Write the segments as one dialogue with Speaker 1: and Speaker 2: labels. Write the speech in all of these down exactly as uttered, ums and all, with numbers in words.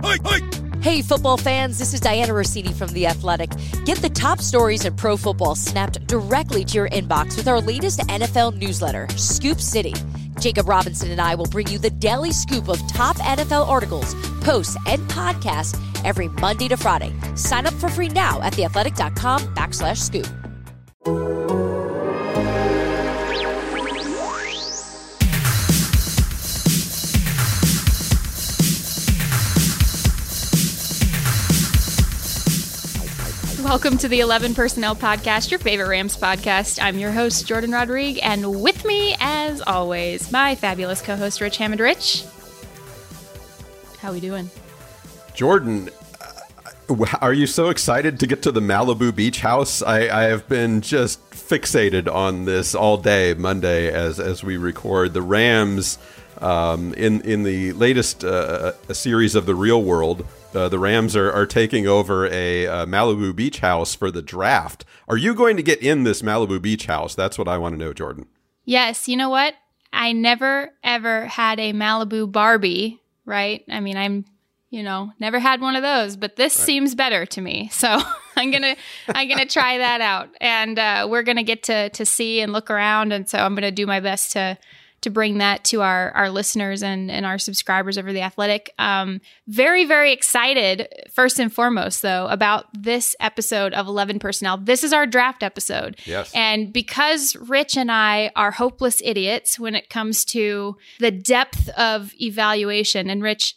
Speaker 1: Hey, football fans, this is Diana Rossini from The Athletic. Get the top stories in pro football snapped directly to your inbox with our latest N F L newsletter, Scoop City. Jacob Robinson and I will bring you the daily scoop of top N F L articles, posts, and podcasts every Monday to Friday. Sign up for free now at theathletic.com backslash scoop.
Speaker 2: Welcome to the eleven Personnel Podcast, your favorite Rams podcast. I'm your host, Jordan Rodriguez, and with me, as always, my fabulous co-host, Rich Hammond. Rich, how we doing?
Speaker 3: Jordan, uh, are you so excited to get to the Malibu Beach House? I, I have been just fixated on this all day, Monday, as as we record. The Rams, um, in, in the latest uh, series of The Real World, Uh, the Rams are, are taking over a uh, Malibu Beach house for the draft. Are you going to get in this Malibu Beach house? That's what I want to know, Jordan.
Speaker 2: Yes. You know what? I never, ever had a Malibu Barbie, right? I mean, I'm, you know, never had one of those, but this right. seems better to me. So I'm going to, I'm going to try that out. And uh, we're going to get to to see and look around. And so I'm going to do my best to to bring that to our, our listeners and, and our subscribers over The Athletic. Um, very, very excited, first and foremost, though, about this episode of eleven Personnel. This is our draft episode.
Speaker 3: Yes.
Speaker 2: And because Rich and I are hopeless idiots when it comes to the depth of evaluation, and Rich,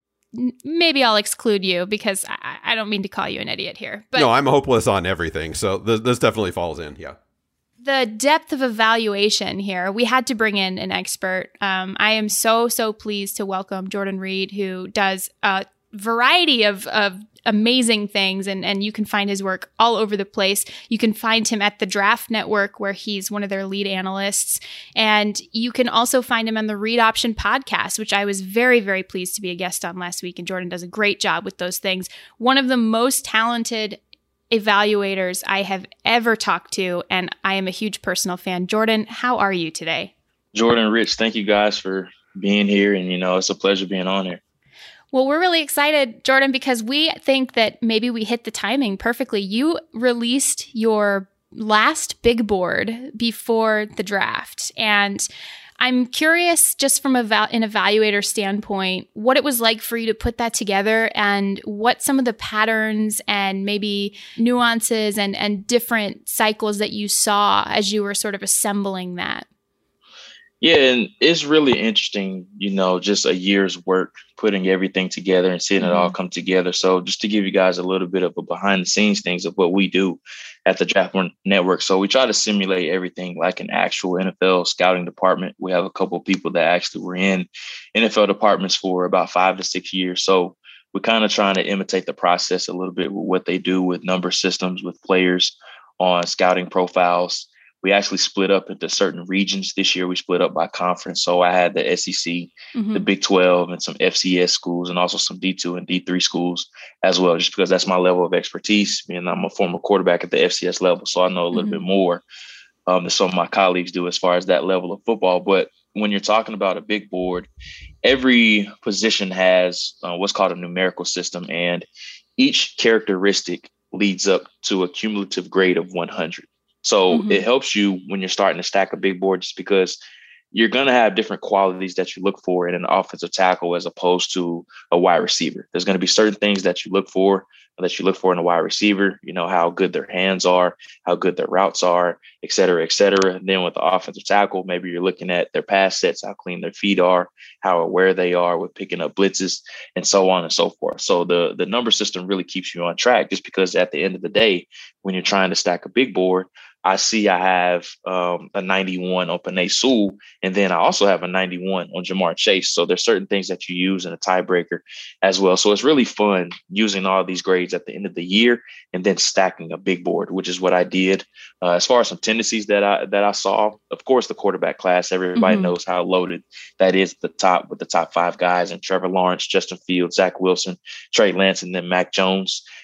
Speaker 2: n- maybe I'll exclude you because I, I don't mean to call you an idiot here. But
Speaker 3: no, I'm hopeless on everything. So this, this definitely falls in, yeah.
Speaker 2: The depth of evaluation here, we had to bring in an expert. Um, I am so, so pleased to welcome Jordan Reed, who does a variety of, of amazing things, and, and you can find his work all over the place. You can find him at the Draft Network, where he's one of their lead analysts. And you can also find him on the Read Option podcast, which I was very, very pleased to be a guest on last week. And Jordan does a great job with those things. One of the most talented evaluators I have ever talked to, and I am a huge personal fan. Jordan, how are you today?
Speaker 4: Jordan, Rich, thank you guys for being here, and you know, it's a pleasure being on here.
Speaker 2: Well, we're really excited, Jordan, because we think that maybe we hit the timing perfectly. You released your last big board before the draft, and I'm curious, just from a val- an evaluator standpoint, what it was like for you to put that together, and what some of the patterns and maybe nuances and, and different cycles that you saw as you were sort of assembling that.
Speaker 4: Yeah, and it's really interesting, you know, just a year's work, putting everything together and seeing mm-hmm. it all come together. So just to give you guys a little bit of a behind the scenes things of what we do at the Draft Network. So we try to simulate everything like an actual N F L scouting department. We have a couple of people that actually were in N F L departments for about five to six years. So we're kind of trying to imitate the process a little bit with what they do with number systems, with players on scouting profiles. We actually split up into certain regions. This year we split up by conference. So I had the S E C, mm-hmm. the Big twelve, and some F C S schools, and also some D two and D three schools as well, just because that's my level of expertise. And I'm a former quarterback at the F C S level, so I know a little mm-hmm. bit more um, than some of my colleagues do as far as that level of football. But when you're talking about a big board, every position has uh, what's called a numerical system, and each characteristic leads up to a cumulative grade of one hundred. So mm-hmm. it helps you when you're starting to stack a big board, just because you're going to have different qualities that you look for in an offensive tackle as opposed to a wide receiver. There's going to be certain things that you look for that you look for in a wide receiver, you know, how good their hands are, how good their routes are, et cetera, et cetera. And then with the offensive tackle, maybe you're looking at their pass sets, how clean their feet are, how aware they are with picking up blitzes, and so on and so forth. So the, the number system really keeps you on track, just because at the end of the day, when you're trying to stack a big board, I see I have um, a ninety-one on Penei Sewell, and then I also have a ninety-one on Jamar Chase. So there's certain things that you use in a tiebreaker as well. So it's really fun using all these grades at the end of the year and then stacking a big board, which is what I did. Uh, as far as some tendencies that I that I saw, of course, the quarterback class, everybody mm-hmm. knows how loaded that is at the top, with the top five guys, and Trevor Lawrence, Justin Fields, Zach Wilson, Trey Lance, and then Mac Jones.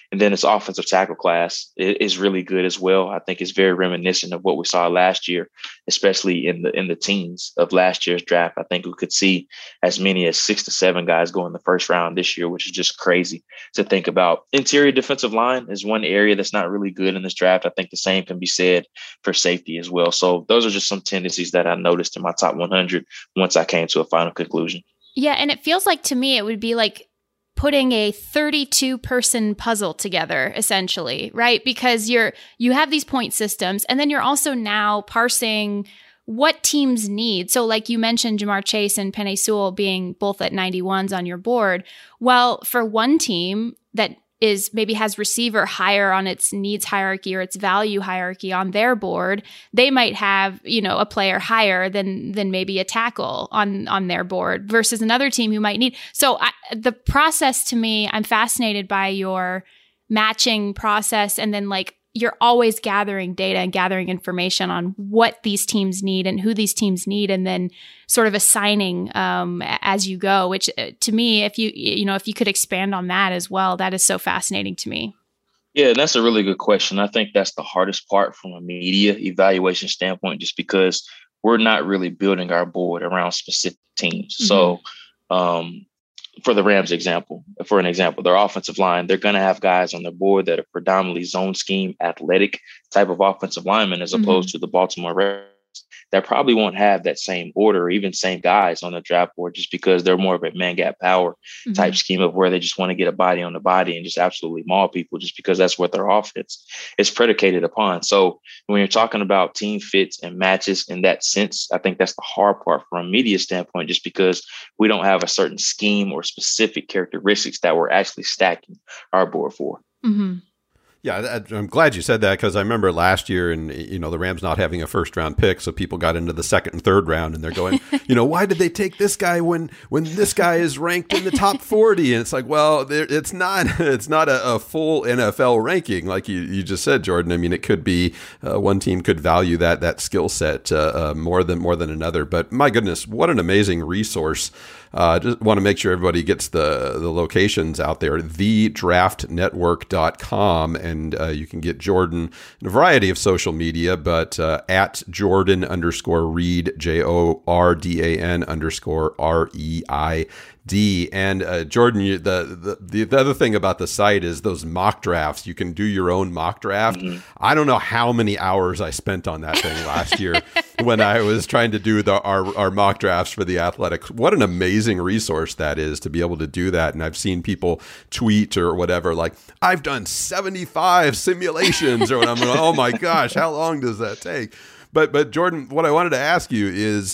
Speaker 4: And then its offensive tackle class is really good as well. I think it's very reminiscent of what we saw last year, especially in the in the teens of last year's draft. I think we could see as many as six to seven guys go in the first round this year, which is just crazy to think about. Interior defensive line is one area that's not really good in this draft. I think the same can be said for safety as well. So those are just some tendencies that I noticed in my top one hundred once I came to a final conclusion.
Speaker 2: Yeah, and it feels like to me it would be like putting a thirty-two person puzzle together, essentially, right? Because you're you have these point systems, and then you're also now parsing what teams need. So like you mentioned, Ja'Marr Chase and Penei Sewell being both at ninety-ones on your board. Well, for one team that is maybe has receiver higher on its needs hierarchy or its value hierarchy on their board, they might have, you know, a player higher than than maybe a tackle on on their board versus another team who might need. So I, the process to me, I'm fascinated by your matching process, and then like you're always gathering data and gathering information on what these teams need and who these teams need, and then sort of assigning um, as you go, which uh, to me, if you, you know, if you could expand on that as well, that is so fascinating to me.
Speaker 4: Yeah, that's a really good question. I think that's the hardest part from a media evaluation standpoint, just because we're not really building our board around specific teams. Mm-hmm. So, um, for the Rams example, for an example, their offensive line, they're going to have guys on their board that are predominantly zone scheme, athletic type of offensive linemen, as mm-hmm. opposed to the Baltimore Ravens that probably won't have that same order or even same guys on the draft board, just because they're more of a man gap power mm-hmm. type scheme of where they just want to get a body on the body and just absolutely maul people, just because that's what their offense is predicated upon. So when you're talking about team fits and matches in that sense, I think that's the hard part from a media standpoint, just because we don't have a certain scheme or specific characteristics that we're actually stacking our board for.
Speaker 2: Mm-hmm.
Speaker 3: Yeah, I'm glad you said that, because I remember last year, and you know, the Rams not having a first round pick, so people got into the second and third round, and they're going, you know, why did they take this guy when when this guy is ranked in the top forty? And it's like, well, it's not it's not a, a full N F L ranking, like you, you just said, Jordan. I mean, it could be uh, one team could value that that skill set uh, uh, more than more than another. But my goodness, what an amazing resource! Uh, just want to make sure everybody gets the the locations out there, the draft network dot com, and uh, you can get Jordan in a variety of social media, but uh, at Jordan underscore Reid, J O R D A N underscore R E I D. And uh, Jordan, you, the, the the other thing about the site is those mock drafts. You can do your own mock draft. Mm-hmm. I don't know how many hours I spent on that thing last year when I was trying to do the our, our mock drafts for the Athletic. What an amazing resource that is to be able to do that. And I've seen people tweet or whatever, like, I've done seventy-five simulations, or what. I'm like, oh my gosh, how long does that take? But but Jordan, what I wanted to ask you is,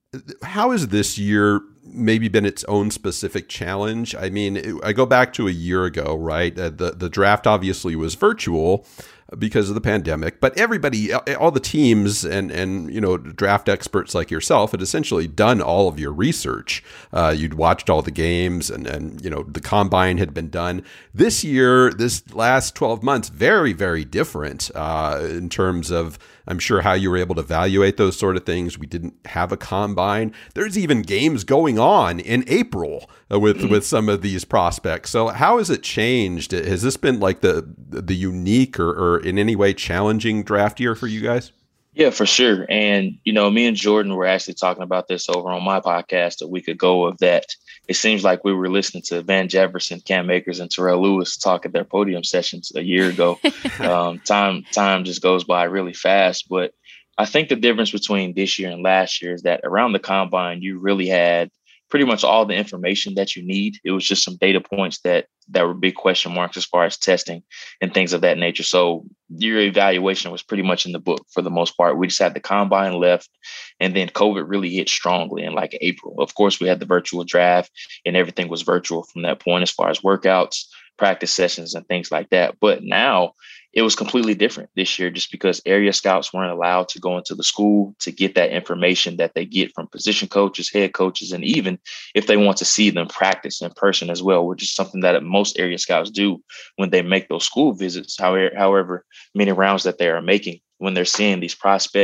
Speaker 3: how is this year maybe been its own specific challenge? I mean, I go back to a year ago, right? Uh, the the draft obviously was virtual because of the pandemic, but everybody, all the teams and, and, you know, draft experts like yourself had essentially done all of your research. Uh, you'd watched all the games, and, and, you know, the combine had been done. This year, this last twelve months, very, very different uh, in terms of, I'm sure, how you were able to evaluate those sort of things. We didn't have a combine. There's even games going on in April uh, with, mm-hmm. with some of these prospects. So how has it changed? Has this been like the the unique or, or in any way challenging draft year for you guys?
Speaker 4: Yeah, for sure. And, you know, me and Jordan were actually talking about this over on my podcast a week ago, of that it seems like we were listening to Van Jefferson, Cam Akers, and Terrell Lewis talk at their podium sessions a year ago. um, time time just goes by really fast. But I think the difference between this year and last year is that around the combine, you really had pretty much all the information that you need. It was just some data points that that were big question marks as far as testing and things of that nature. So your evaluation was pretty much in the book for the most part. We just had the combine left, and then COVID really hit strongly in like April. Of course, we had the virtual draft, and everything was virtual from that point as far as workouts, practice sessions, and things like that. But now it was completely different this year, just because area scouts weren't allowed to go into the school to get that information that they get from position coaches, head coaches, and even if they want to see them practice in person as well, which is something that most area scouts do when they make those school visits, however, however many rounds that they are making. When they're seeing these prospects,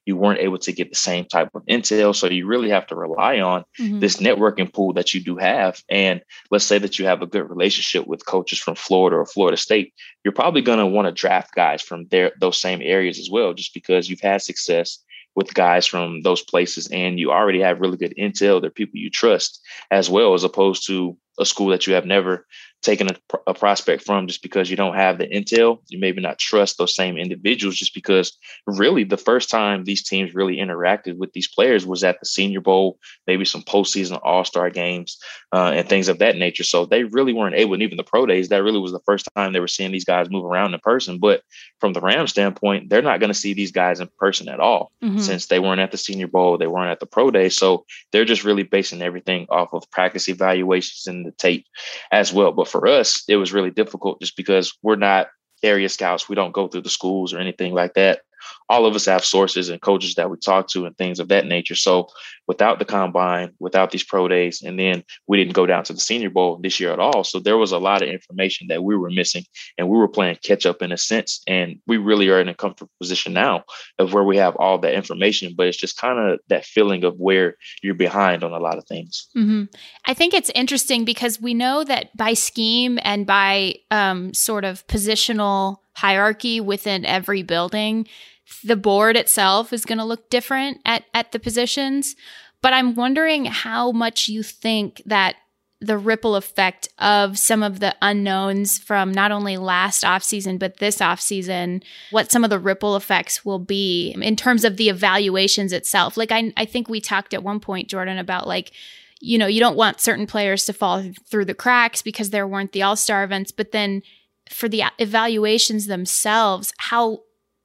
Speaker 4: you weren't able to get the same type of intel. So you really have to rely on mm-hmm. this networking pool that you do have. And let's say that you have a good relationship with coaches from Florida or Florida State, you're probably going to want to draft guys from there, those same areas as well, just because you've had success with guys from those places and you already have really good intel. They're people you trust as well, as opposed to a school that you have never taken a, a prospect from just because you don't have the intel. You maybe not trust those same individuals just because really the first time these teams really interacted with these players was at the Senior Bowl, maybe some postseason all-star games uh, and things of that nature. So they really weren't able, and even the pro days, that really was the first time they were seeing these guys move around in person. But from the Rams standpoint, they're not going to see these guys in person at all mm-hmm. since they weren't at the Senior Bowl, they weren't at the pro day. So they're just really basing everything off of practice evaluations and the tape as well. But for us, it was really difficult just because we're not area scouts. We don't go through the schools or anything like that. All of us have sources and coaches that we talk to and things of that nature. So without the combine, without these pro days, and then we didn't go down to the Senior Bowl this year at all. So there was a lot of information that we were missing and we were playing catch up in a sense. And we really are in a comfortable position now of where we have all that information, but it's just kind of that feeling of where you're behind on a lot of things.
Speaker 2: Mm-hmm. I think it's interesting because we know that by scheme and by um, sort of positional hierarchy within every building, the board itself is going to look different at, at the positions. But I'm wondering how much you think that the ripple effect of some of the unknowns from not only last offseason, but this offseason, what some of the ripple effects will be in terms of the evaluations itself. Like I, I think we talked at one point, Jordan, about like, you know, you don't want certain players to fall through the cracks because there weren't the all-star events, but then for the evaluations themselves, how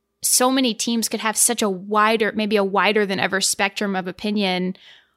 Speaker 2: so many teams could have such a wider, maybe a wider than ever spectrum of opinion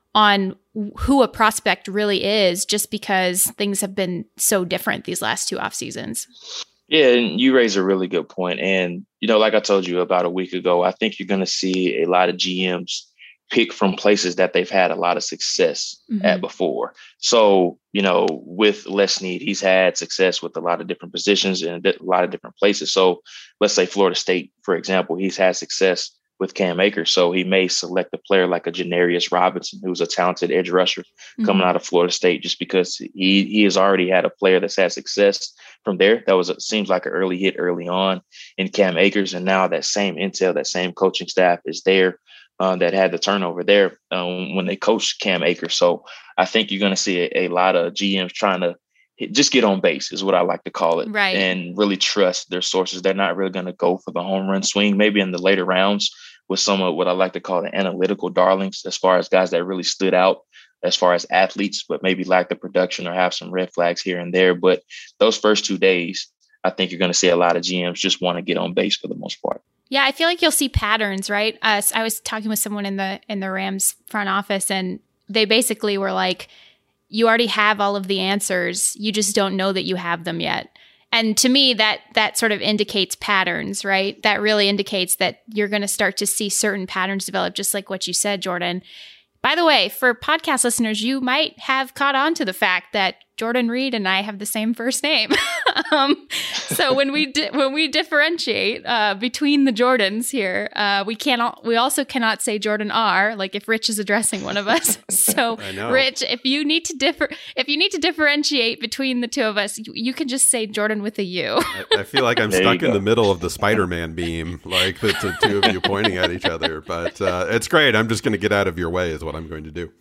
Speaker 2: on who a prospect really is, just because things have been so different these last two off seasons.
Speaker 4: Yeah, and you raise a really good point. And, you know, like I told you about a week ago, I think you're going to see a lot of G Ms pick from places that they've had a lot of success mm-hmm. at before. So, you know, with Les Snead, he's had success with a lot of different positions and a lot of different places. So let's say Florida State, for example, he's had success with Cam Akers. So he may select a player like a Janarius Robinson, who's a talented edge rusher mm-hmm. coming out of Florida State, just because he, he has already had a player that's had success from there. That was, it seems like an early hit early on in Cam Akers. And now that same intel, that same coaching staff is there. Uh, that had the turnover there um, when they coached Cam Akers. So I think you're going to see a, a lot of G Ms trying to hit, just get on base is what I like to call it.
Speaker 2: Right.
Speaker 4: And really trust their sources. They're not really going to go for the home run swing, maybe in the later rounds with some of what I like to call the analytical darlings, as far as guys that really stood out as far as athletes, but maybe lack the production or have some red flags here and there. But those first two days, I think you're going to see a lot of G Ms just want to get on base for the most part.
Speaker 2: Yeah, I feel like you'll see patterns, right? Uh, I was talking with someone in the in the Rams front office, and they basically were like, you already have all of the answers. You just don't know that you have them yet. And to me, that that sort of indicates patterns, right? That really indicates that you're going to start to see certain patterns develop, just like what you said, Jordan. By the way, for podcast listeners, you might have caught on to the fact that Jordan Reed and I have the same first name. um, so when we di- when we differentiate uh, between the Jordans here, uh, we cannot. We also cannot say Jordan R. Like if Rich is addressing one of us. So Rich, if you need to differ, if you need to differentiate between the two of us, you, you can just say Jordan with a U.
Speaker 3: I, I feel like I'm there stuck in the middle of the Spider-Man beam, like the, the two of you pointing at each other. But uh, it's great. I'm just going to get out of your way, is what I'm going to do.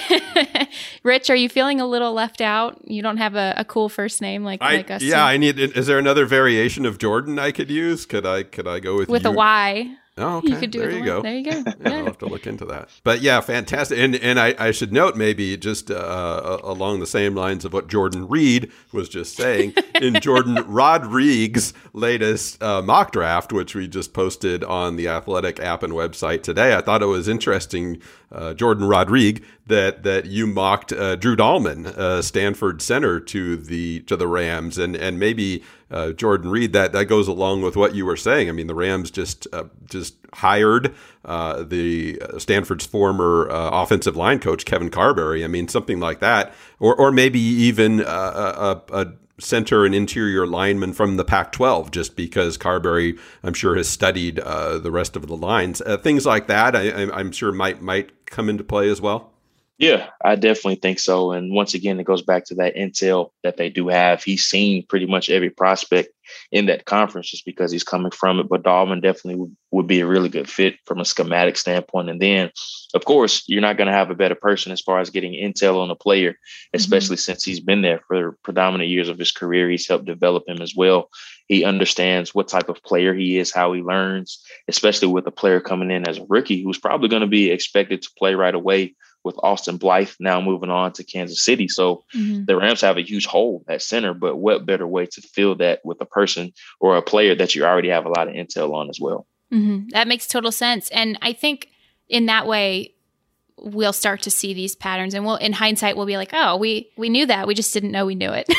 Speaker 2: Rich, are you feeling a little left out? You don't have a, a cool first name like,
Speaker 3: I,
Speaker 2: like us.
Speaker 3: Yeah, I need. Is there another variation of Jordan I could use? Could I? Could I go with
Speaker 2: with
Speaker 3: you?
Speaker 2: a Y?
Speaker 3: Oh, okay.
Speaker 2: You could do
Speaker 3: there
Speaker 2: it
Speaker 3: you
Speaker 2: the
Speaker 3: go.
Speaker 2: There you go.
Speaker 3: Yeah,
Speaker 2: Yeah.
Speaker 3: I'll have to look into that. But yeah, fantastic. And and I, I should note maybe just uh, along the same lines of what Jordan Reed was just saying, in Jordan Rodrigues' latest uh, mock draft, which we just posted on the Athletic app and website today, I thought it was interesting. Uh, Jordan Rodrigues, that that you mocked uh, Drew Dahlman, uh, Stanford center, to the to the Rams, and and maybe uh, Jordan Reed, that that goes along with what you were saying. I mean, the Rams just uh, just hired uh, the uh, Stanford's former uh, offensive line coach Kevin Carberry. I mean, something like that, or or maybe even uh, a, a center and interior lineman from the Pac twelve, just because Carberry, I'm sure, has studied uh, the rest of the lines. Uh, things like that, I, I'm sure might might come into play as well.
Speaker 4: Yeah, I definitely think so. And once again, it goes back to that intel that they do have. He's seen pretty much every prospect in that conference just because he's coming from it. But Dahlman definitely would, would be a really good fit from a schematic standpoint. And then, of course, you're not going to have a better person as far as getting intel on a player, especially mm-hmm. since he's been there for predominant years of his career. He's helped develop him as well. He understands what type of player he is, how he learns, especially with a player coming in as a rookie who's probably going to be expected to play right away, with Austin Blythe now moving on to Kansas City. So mm-hmm. the Rams have a huge hole at center, but what better way to fill that with a person or a player that you already have a lot of intel on as well?
Speaker 2: Mm-hmm. That makes total sense. And I think in that way, we'll start to see these patterns, and we'll, in hindsight, we'll be like, oh, we, we knew that. We just didn't know we knew it.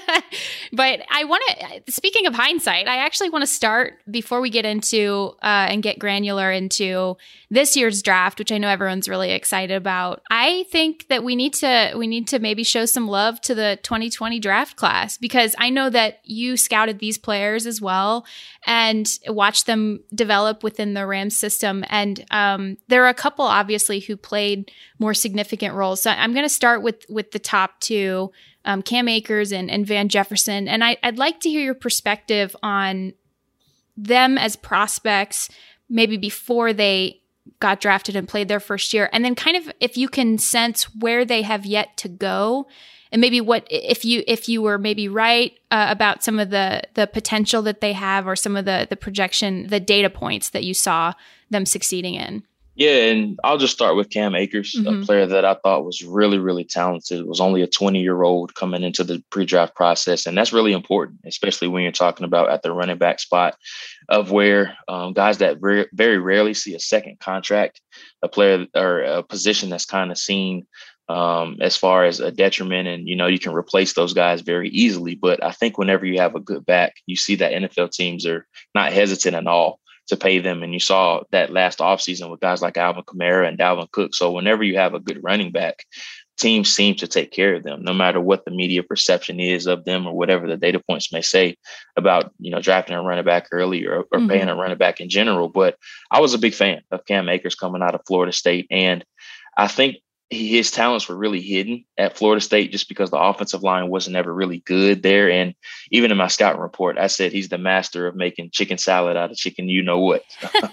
Speaker 2: But I want to, speaking of hindsight, I actually want to start before we get into uh, and get granular into this year's draft, which I know everyone's really excited about. I think that we need to, we need to maybe show some love to the twenty twenty draft class, because I know that you scouted these players as well and watched them develop within the Rams system. And um, there are a couple, obviously, who played more significant roles. So I'm going to start with with the top two, um, Cam Akers and, and Van Jefferson. And I, I'd like to hear your perspective on them as prospects, maybe before they got drafted and played their first year. And then kind of if you can sense where they have yet to go, and maybe what, if you if you were maybe right uh, about some of the the potential that they have, or some of the the projection, the data points that you saw them succeeding in.
Speaker 4: Yeah, and I'll just start with Cam Akers, mm-hmm. a player that I thought was really, really talented. It was only a twenty-year-old coming into the pre-draft process, and that's really important, especially when you're talking about at the running back spot, of where um, guys that re- very rarely see a second contract, a player or a position that's kind of seen um, as far as a detriment, and, you know, you can replace those guys very easily. But I think whenever you have a good back, you see that N F L teams are not hesitant at all to pay them. And you saw that last offseason with guys like Alvin Kamara and Dalvin Cook. So whenever you have a good running back, teams seem to take care of them, no matter what the media perception is of them or whatever the data points may say about, you know, drafting a running back early or, or mm-hmm. paying a running back in general. But I was a big fan of Cam Akers coming out of Florida State. And I think his talents were really hidden at Florida State just because the offensive line wasn't ever really good there. And even in my scouting report, I said he's the master of making chicken salad out of chicken, you know what,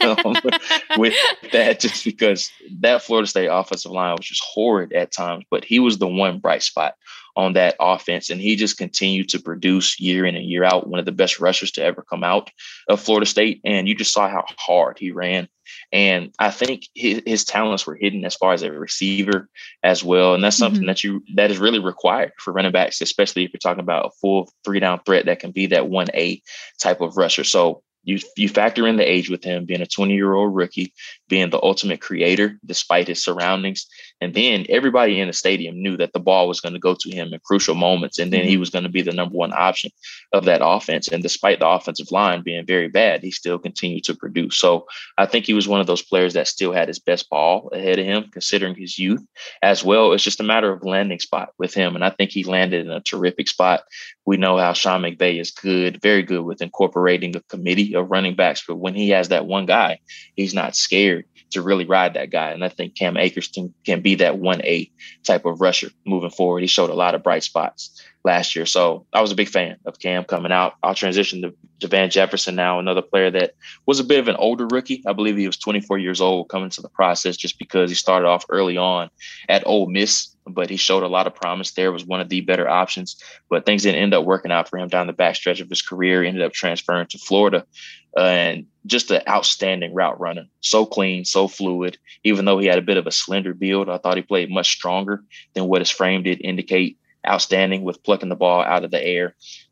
Speaker 4: with that, just because that Florida State offensive line was just horrid at times, but he was the one bright spot on that offense. And he just continued to produce year in and year out, one of the best rushers to ever come out of Florida State. And you just saw how hard he ran. And I think his, his talents were hidden as far as a receiver as well. And that's something mm-hmm. that you that is really required for running backs, especially if you're talking about a full three down threat that can be that one A type of rusher. So You you factor in the age with him being a twenty-year-old rookie, being the ultimate creator despite his surroundings. And then everybody in the stadium knew that the ball was going to go to him in crucial moments. And then he was going to be the number one option of that offense. And despite the offensive line being very bad, he still continued to produce. So I think he was one of those players that still had his best ball ahead of him, considering his youth as well. It's just a matter of landing spot with him. And I think he landed in a terrific spot. We know how Sean McVay is good, very good with incorporating a committee of running backs. But when he has that one guy, he's not scared to really ride that guy. And I think Cam Akers can, can be that one A type of rusher moving forward. He showed a lot of bright spots last year. So I was a big fan of Cam coming out. I'll transition to, to Van Jefferson now, another player that was a bit of an older rookie. I believe he was twenty-four years old coming to the process just because he started off early on at Ole Miss, but he showed a lot of promise there, was one of the better options, but things didn't end up working out for him down the backstretch of his career. He ended up transferring to Florida uh, and just an outstanding route runner. So clean, so fluid. Even though he had a bit of a slender build, I thought he played much stronger than what his frame did indicate. Outstanding with plucking the ball out of the air.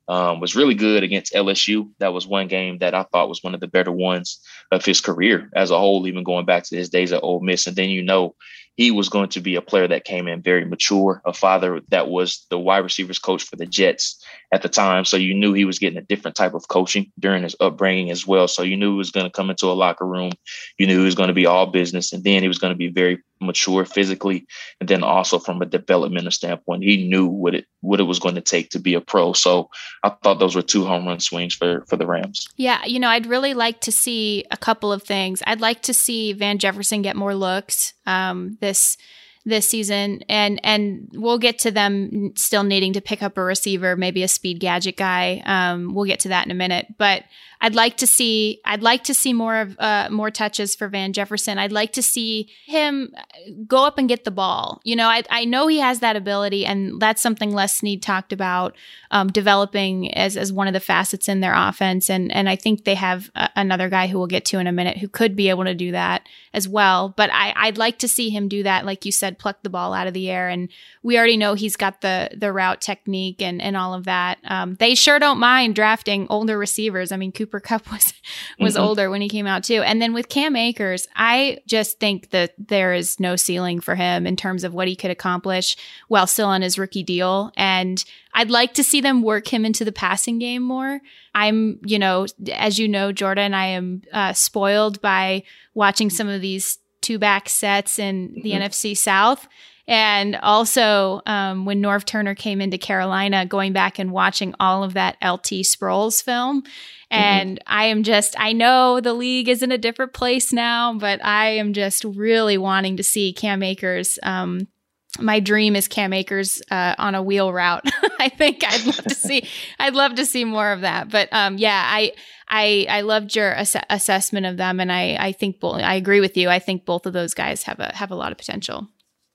Speaker 4: Um, was really good against L S U. That was one game that I thought was one of the better ones of his career as a whole, even going back to his days at Ole Miss. And then, you know, he was going to be a player that came in very mature, a father that was the wide receivers coach for the Jets at the time. So you knew he was getting a different type of coaching during his upbringing as well. So you knew he was going to come into a locker room. You knew he was going to be all business. And then he was going to be very mature physically. And then also from a developmental standpoint, he knew what it what it was going to take to be a pro. So I thought those were two home run swings for, for the Rams.
Speaker 2: Yeah, you know, I'd really like to see a couple of things. I'd like to see Van Jefferson get more looks um, this this season, and and we'll get to them still needing to pick up a receiver, maybe a speed gadget guy. Um, we'll get to that in a minute, but I'd like to see I'd like to see more of uh, more touches for Van Jefferson. I'd like to see him go up and get the ball. You know, I I know he has that ability, and that's something Les Snead talked about um, developing as as one of the facets in their offense. And and I think they have a, another guy who we'll get to in a minute who could be able to do that as well. But I I'd like to see him do that, like you said, pluck the ball out of the air. And we already know he's got the the route technique and and all of that. Um, they sure don't mind drafting older receivers. I mean, Cooper Cooper Kupp was was mm-hmm. older when he came out too. And then with Cam Akers, I just think that there is no ceiling for him in terms of what he could accomplish while still on his rookie deal. And I'd like to see them work him into the passing game more. I'm, you know, as you know, Jordan, I am uh, spoiled by watching some of these two back sets in the mm-hmm. N F C South. And also, um, when Norv Turner came into Carolina, going back and watching all of that L T Sproles film. And mm-hmm. I am just, I know the league is in a different place now, but I am just really wanting to see Cam Akers. Um, my dream is Cam Akers uh, on a wheel route. I think I'd love to see, I'd love to see more of that. But um, yeah, I, I, I loved your ass- assessment of them. And I, I think, both, I agree with you. I think both of those guys have a, have a lot of potential.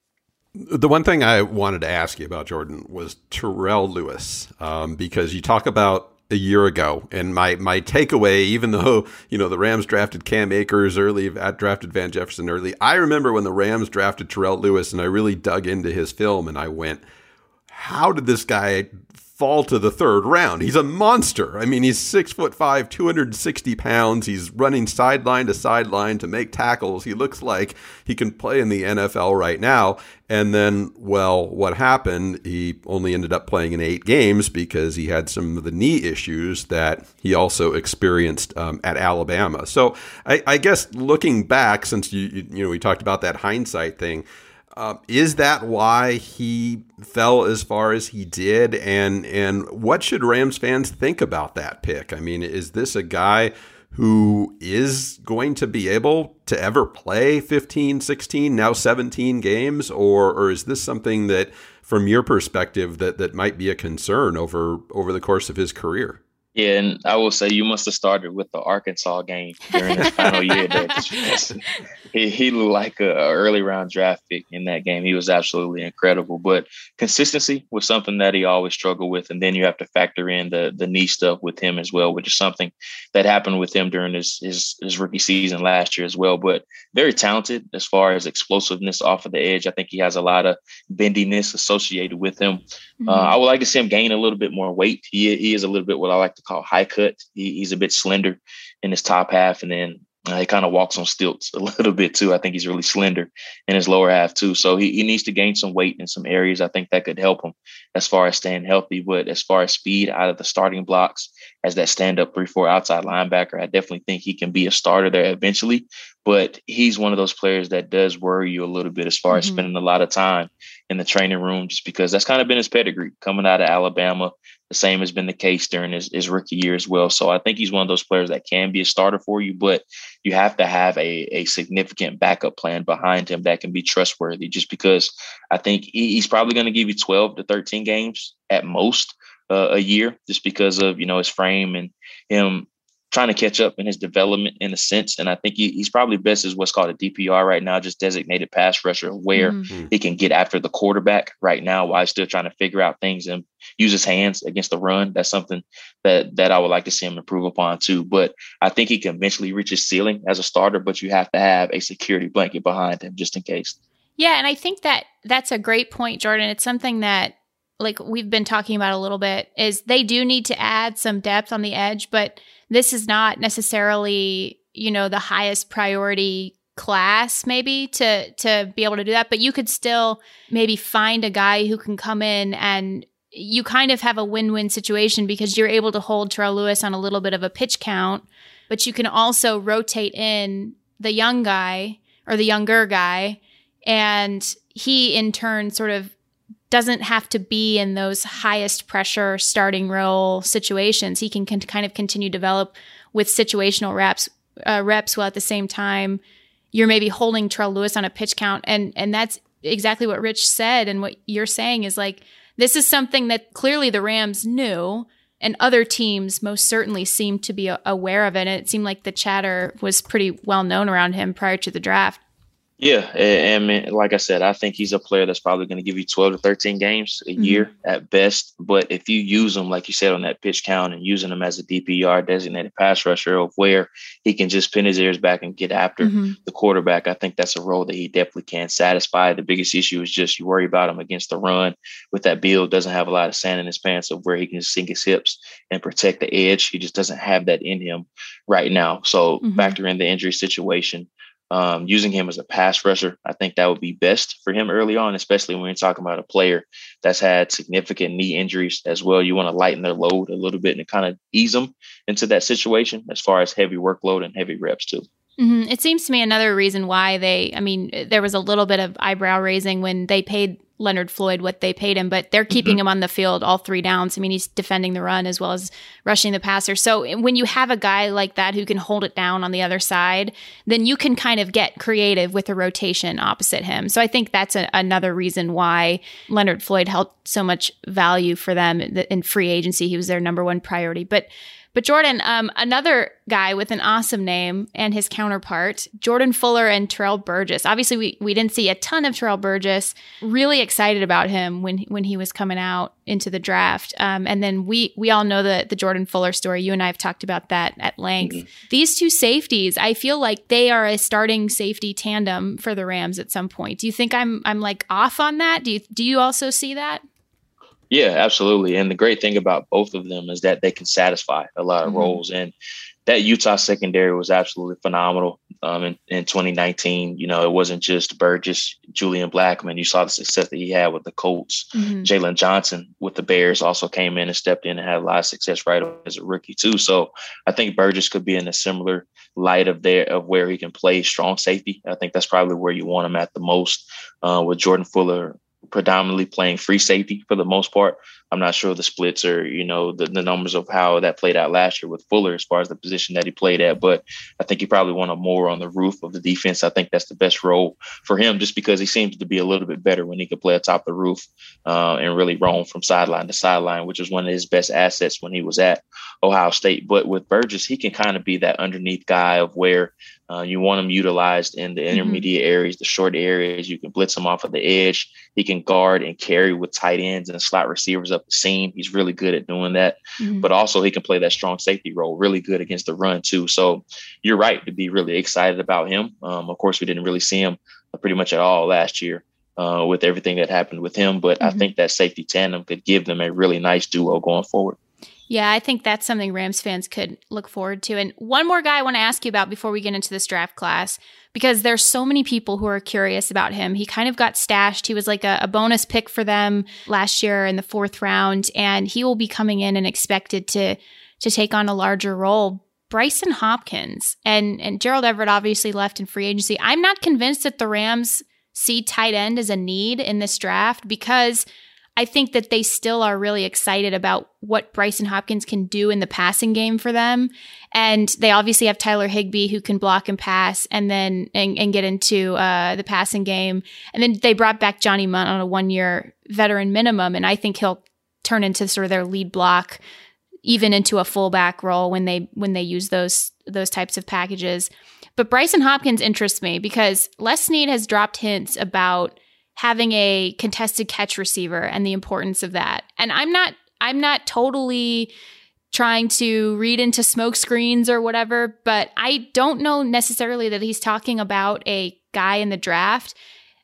Speaker 3: The one thing I wanted to ask you about, Jordan, was Terrell Lewis, um, because you talk about a year ago, and my my takeaway, even though you know the Rams drafted Cam Akers early, drafted Van Jefferson early, I remember when the Rams drafted Terrell Lewis, and I really dug into his film, and I went, "How did this guy fall to the third round? He's a monster. I mean, he's six foot five, two hundred sixty pounds. He's running sideline to sideline to make tackles. He looks like he can play in the N F L right now." And then, well, what happened? He only ended up playing in eight games because he had some of the knee issues that he also experienced um, at Alabama. So I, I guess looking back, since you you know we talked about that hindsight thing, Uh, is that why he fell as far as he did? And and what should Rams fans think about that pick? I mean, is this a guy who is going to be able to ever play fifteen, sixteen, now seventeen games? Or or is this something that, from your perspective, that, that might be a concern over, over the course of his career?
Speaker 4: Yeah, and I will say you must have started with the Arkansas game during his final year there. He, he looked like a, a early round draft pick in that game. He was absolutely incredible. But consistency was something that he always struggled with. And then you have to factor in the the knee stuff with him as well, which is something that happened with him during his, his, his rookie season last year as well. But very talented as far as explosiveness off of the edge. I think he has a lot of bendiness associated with him. Mm-hmm. Uh, I would like to see him gain a little bit more weight. He, he is a little bit what I like to call high cut. He, he's a bit slender in his top half, and then uh, he kind of walks on stilts a little bit too. I think he's really slender in his lower half too. So he, he needs to gain some weight in some areas. I think that could help him as far as staying healthy. But as far as speed out of the starting blocks as that stand-up three four outside linebacker, I definitely think he can be a starter there eventually. But he's one of those players that does worry you a little bit as far mm-hmm. as spending a lot of time in the training room, just because that's kind of been his pedigree coming out of Alabama. The same has been the case during his, his rookie year as well. So I think he's one of those players that can be a starter for you, but you have to have a, a significant backup plan behind him that can be trustworthy, just because I think he, he's probably going to give you twelve to thirteen games at most uh, a year, just because of, you know, his frame and him trying to catch up in his development in a sense. And I think he, he's probably best as what's called a D P R right now, just designated pass rusher, where mm-hmm. he can get after the quarterback right now while he's still trying to figure out things and use his hands against the run. That's something that, that I would like to see him improve upon too. But I think he can eventually reach his ceiling as a starter, but you have to have a security blanket behind him just in case.
Speaker 2: Yeah. And I think that that's a great point, Jordan. It's something that like we've been talking about a little bit, is they do need to add some depth on the edge, but this is not necessarily, you know, the highest priority class maybe to to be able to do that. But you could still maybe find a guy who can come in, and you kind of have a win-win situation because you're able to hold Terrell Lewis on a little bit of a pitch count, but you can also rotate in the young guy or the younger guy, and he in turn sort of doesn't have to be in those highest pressure starting role situations. He can, can kind of continue to develop with situational reps, uh, reps while at the same time you're maybe holding Terrell Lewis on a pitch count. And, and that's exactly what Rich said. And what you're saying is like, this is something that clearly the Rams knew, and other teams most certainly seemed to be aware of it. And it seemed like the chatter was pretty well known around him prior to the draft.
Speaker 4: Yeah, and, and like I said, I think he's a player that's probably going to give you twelve to thirteen games a mm-hmm. year at best. But if you use him, like you said, on that pitch count and using him as a D P R, designated pass rusher, of where he can just pin his ears back and get after mm-hmm. the quarterback, I think that's a role that he definitely can satisfy. The biggest issue is just you worry about him against the run with that build. Doesn't have a lot of sand in his pants of where he can sink his hips and protect the edge. He just doesn't have that in him right now. So mm-hmm. factor in the injury situation. Um, using him as a pass rusher, I think that would be best for him early on, especially when you're talking about a player that's had significant knee injuries as well. You want to lighten their load a little bit and kind of ease them into that situation as far as heavy workload and heavy reps too.
Speaker 2: Mm-hmm. It seems to me another reason why they, I mean, there was a little bit of eyebrow raising when they paid Leonard Floyd what they paid him, but they're keeping mm-hmm. him on the field all three downs. I mean, he's defending the run as well as rushing the passer. So when you have a guy like that who can hold it down on the other side, then you can kind of get creative with a rotation opposite him. So I think that's a, another reason why Leonard Floyd held so much value for them in free agency. He was their number one priority. But But Jordan, um, another guy with an awesome name and his counterpart, Jordan Fuller and Terrell Burgess. Obviously, we, we didn't see a ton of Terrell Burgess. Really excited about him when when he was coming out into the draft. Um, and then we we all know the, the Jordan Fuller story. You and I have talked about that at length. Mm-hmm. These two safeties, I feel like they are a starting safety tandem for the Rams at some point. Do you think I'm I'm like off on that? Do you do you also see that?
Speaker 4: Yeah, absolutely. And the great thing about both of them is that they can satisfy a lot of mm-hmm. roles. And that Utah secondary was absolutely phenomenal um, in, in twenty nineteen. You know, it wasn't just Burgess, Julian Blackmon. You saw the success that he had with the Colts. Mm-hmm. Jalen Johnson with the Bears also came in and stepped in and had a lot of success right as a rookie too. So I think Burgess could be in a similar light of there of where he can play strong safety. I think that's probably where you want him at the most uh, with Jordan Fuller predominantly playing free safety for the most part. I'm not sure the splits or, you know, the, the numbers of how that played out last year with Fuller as far as the position that he played at. But I think you probably want him more on the roof of the defense. I think that's the best role for him just because he seems to be a little bit better when he can play atop the roof uh, and really roam from sideline to sideline, which was one of his best assets when he was at Ohio State. But with Burgess, he can kind of be that underneath guy of where uh, you want him utilized in the intermediate mm-hmm. areas, the short areas. You can blitz him off of the edge. He can guard and carry with tight ends and slot receivers up the seam. He's really good at doing that. Mm-hmm. But also he can play that strong safety role, really good against the run too. So you're right to be really excited about him. Um, of course, we didn't really see him pretty much at all last year uh, with everything that happened with him. But mm-hmm. I think that safety tandem could give them a really nice duo going forward.
Speaker 2: Yeah, I think that's something Rams fans could look forward to. And one more guy I want to ask you about before we get into this draft class, because there's so many people who are curious about him. He kind of got stashed. He was like a, a bonus pick for them last year in the fourth round, and he will be coming in and expected to to take on a larger role. Brycen Hopkins and, and Gerald Everett obviously left in free agency. I'm not convinced that the Rams see tight end as a need in this draft because I think that they still are really excited about what Brycen Hopkins can do in the passing game for them. And they obviously have Tyler Higbee who can block and pass and then and, and get into uh, the passing game. And then they brought back Johnny Mundt on a one-year veteran minimum. And I think he'll turn into sort of their lead block, even into a fullback role when they when they use those those types of packages. But Brycen Hopkins interests me because Les Snead has dropped hints about having a contested catch receiver and the importance of that. And I'm not I'm not totally trying to read into smoke screens or whatever, but I don't know necessarily that he's talking about a guy in the draft.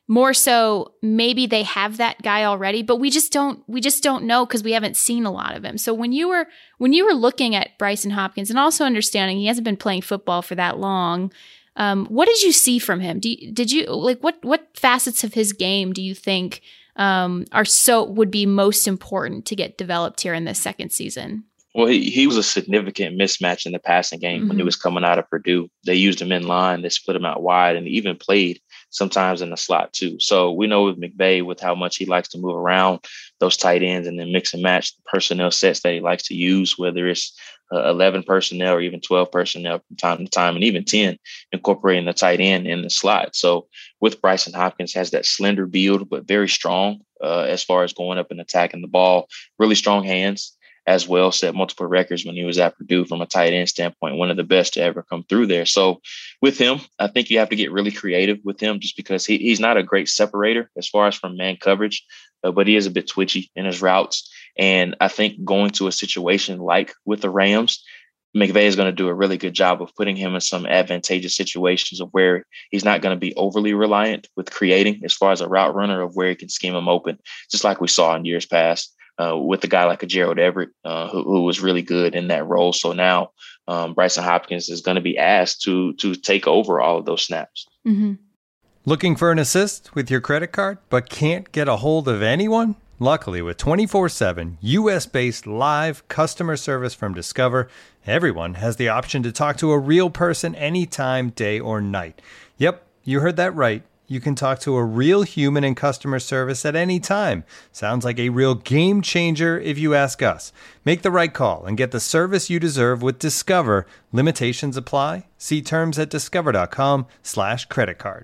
Speaker 2: more so maybe they have that guy already, but we just don't we just don't know because we haven't seen a lot of him. So when you were when you were looking at Brycen Hopkins and also understanding he hasn't been playing football for that long, um, what did you see from him? Do you, did you like what what facets of his game do you think um, are so would be most important to get developed here in this second season?
Speaker 4: Well, he, he was a significant mismatch in the passing game mm-hmm. when he was coming out of Purdue. They used him in line, they split him out wide, and even played sometimes in the slot too. So we know with McVay, with how much he likes to move around those tight ends and then mix and match the personnel sets that he likes to use, whether it's uh, eleven personnel or even twelve personnel from time to time, and even ten, incorporating the tight end in the slot. So with Brycen Hopkins has that slender build, but very strong uh, as far as going up and attacking the ball, really strong hands as well, set multiple records when he was at Purdue from a tight end standpoint, one of the best to ever come through there. So with him, I think you have to get really creative with him just because he, he's not a great separator as far as from man coverage, uh, but he is a bit twitchy in his routes. And I think going to a situation like with the Rams, McVay is going to do a really good job of putting him in some advantageous situations of where he's not going to be overly reliant with creating as far as a route runner of where he can scheme him open, just like we saw in years past. Uh, with a guy like a Gerald Everett, uh, who, who was really good in that role. So now um, Brycen Hopkins is going to be asked to to take over all of those snaps.
Speaker 2: Mm-hmm.
Speaker 5: Looking for an assist with your credit card, but can't get a hold of anyone? Luckily, with twenty-four seven U S-based live customer service from Discover, everyone has the option to talk to a real person anytime, day or night. Yep, you heard that right. You can talk to a real human in customer service at any time. Sounds like a real game changer if you ask us. Make the right call and get the service you deserve with Discover. Limitations apply. See terms at discover.com slash credit card.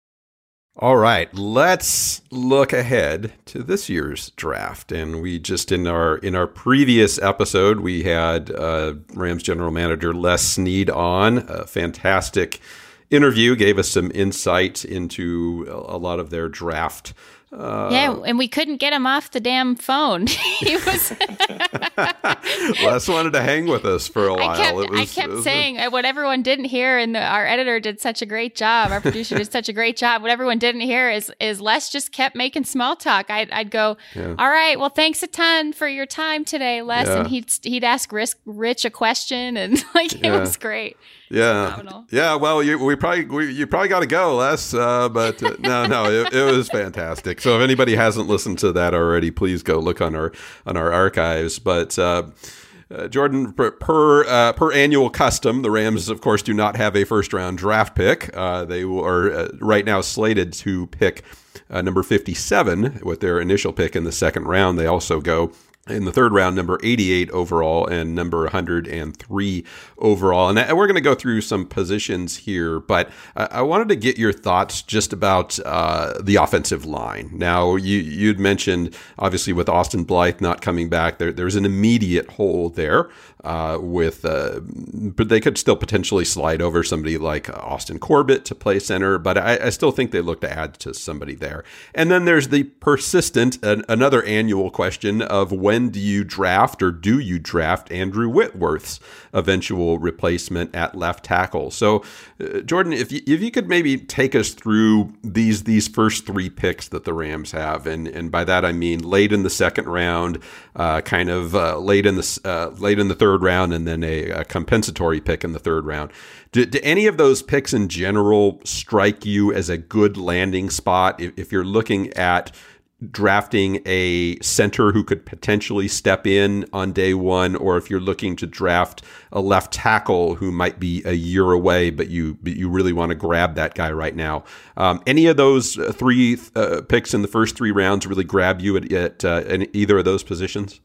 Speaker 3: All right, let's look ahead to this year's draft. And we just in our in our previous episode, we had uh, Rams general manager Les Snead on, a fantastic interview, gave us some insight into a lot of their draft. Uh,
Speaker 2: yeah, and we couldn't get him off the damn phone. He was.
Speaker 3: Les wanted to hang with us for a while.
Speaker 2: I kept,
Speaker 3: it was,
Speaker 2: I kept
Speaker 3: it was
Speaker 2: saying
Speaker 3: a...
Speaker 2: what everyone didn't hear, and the, our editor did such a great job. Our producer did such a great job. What everyone didn't hear is is Les just kept making small talk. I'd, I'd go, yeah. All right, well, thanks a ton for your time today, Les, yeah. and he'd he'd ask Rich a question, and like it yeah. was great.
Speaker 3: Yeah,
Speaker 2: Phenomenal.
Speaker 3: yeah. Well, you we probably we, you probably got to go, Les. Uh, but uh, no, no, it, it was fantastic. So if anybody hasn't listened to that already, please go look on our on our archives. But uh, uh, Jordan, per per, uh, per annual custom, the Rams, of course, do not have a first round draft pick. Uh, they are uh, right now slated to pick uh, number fifty-seven with their initial pick in the second round. They also go in the third round, number eighty-eight overall and number one hundred three overall. And we're going to go through some positions here, but I wanted to get your thoughts just about uh, the offensive line. Now, you, you'd mentioned, obviously, with Austin Blythe not coming back, there, there's an immediate hole there. Uh, with, uh, but they could still potentially slide over somebody like Austin Corbett to play center, but I, I still think they look to add to somebody there. And then there's the persistent, uh, another annual question of when do you draft or do you draft Andrew Whitworth's eventual replacement at left tackle? So, uh, Jordan, if you, if you could maybe take us through these these first three picks that the Rams have, and and by that I mean late in the second round, uh, kind of uh, late in the uh, late in the third round, and then a, a compensatory pick in the third round. Do, do any of those picks in general strike you as a good landing spot if, if you're looking at drafting a center who could potentially step in on day one, or if you're looking to draft a left tackle who might be a year away, but you but you really want to grab that guy right now? Um, any of those three uh, picks in the first three rounds really grab you at, at uh, in either of those positions?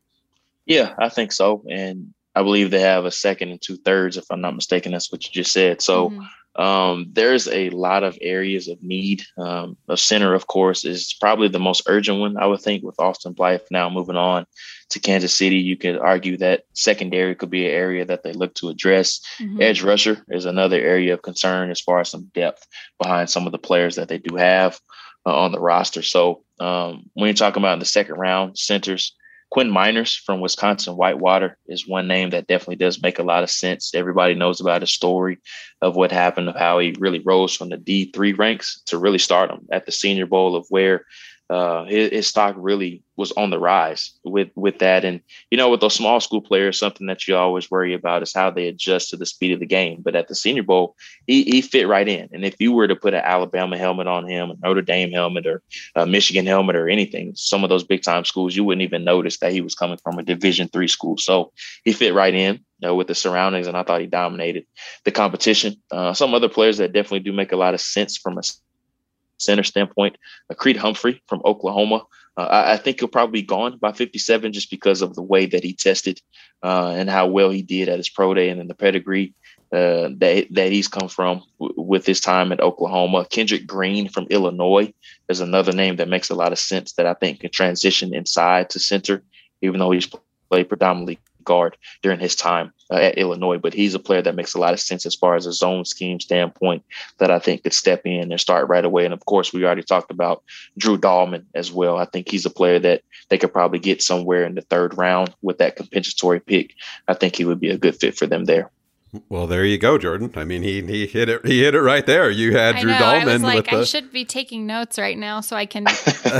Speaker 4: Yeah, I think so. And I believe they have a second and two thirds, if I'm not mistaken. That's what you just said. So mm-hmm. um, there's a lot of areas of need. Um, a center, of course, is probably the most urgent one, I would think, with Austin Blythe now moving on to Kansas City. You could argue that secondary could be an area that they look to address. Mm-hmm. Edge rusher is another area of concern as far as some depth behind some of the players that they do have uh, on the roster. So um, when you're talking about in the second round, centers, Quinn Miners from Wisconsin Whitewater is one name that definitely does make a lot of sense. Everybody knows about his story of what happened, of how he really rose from the D three ranks to really stardom at the Senior Bowl, of where uh, his, his stock really was on the rise with, with that. And, you know, with those small school players, something that you always worry about is how they adjust to the speed of the game. But at the Senior Bowl, he, he fit right in. And if you were to put an Alabama helmet on him, a Notre Dame helmet, or a Michigan helmet, or anything, some of those big time schools, you wouldn't even notice that he was coming from a Division three school. So he fit right in, you know, with the surroundings, and I thought he dominated the competition. Uh, some other players that definitely do make a lot of sense from a center standpoint, uh, Creed Humphrey from Oklahoma. Uh, I, I think he'll probably be gone by fifty-seven just because of the way that he tested uh, and how well he did at his pro day, and then the pedigree uh, that, that he's come from w- with his time at Oklahoma. Kendrick Green from Illinois is another name that makes a lot of sense that I think can transition inside to center, even though he's played predominantly guard during his time uh, at Illinois. But he's a player that makes a lot of sense as far as a zone scheme standpoint that I think could step in and start right away. And of course, we already talked about Drew Dahlman as well. I think he's a player that they could probably get somewhere in the third round with that compensatory pick. I think he would be a good fit for them there.
Speaker 3: Well, there you go, Jordan. I mean, he he hit it. He hit it right there. You had Drew
Speaker 2: I know,
Speaker 3: Dahlman.
Speaker 2: I was like,
Speaker 3: with the...
Speaker 2: I should be taking notes right now so I can.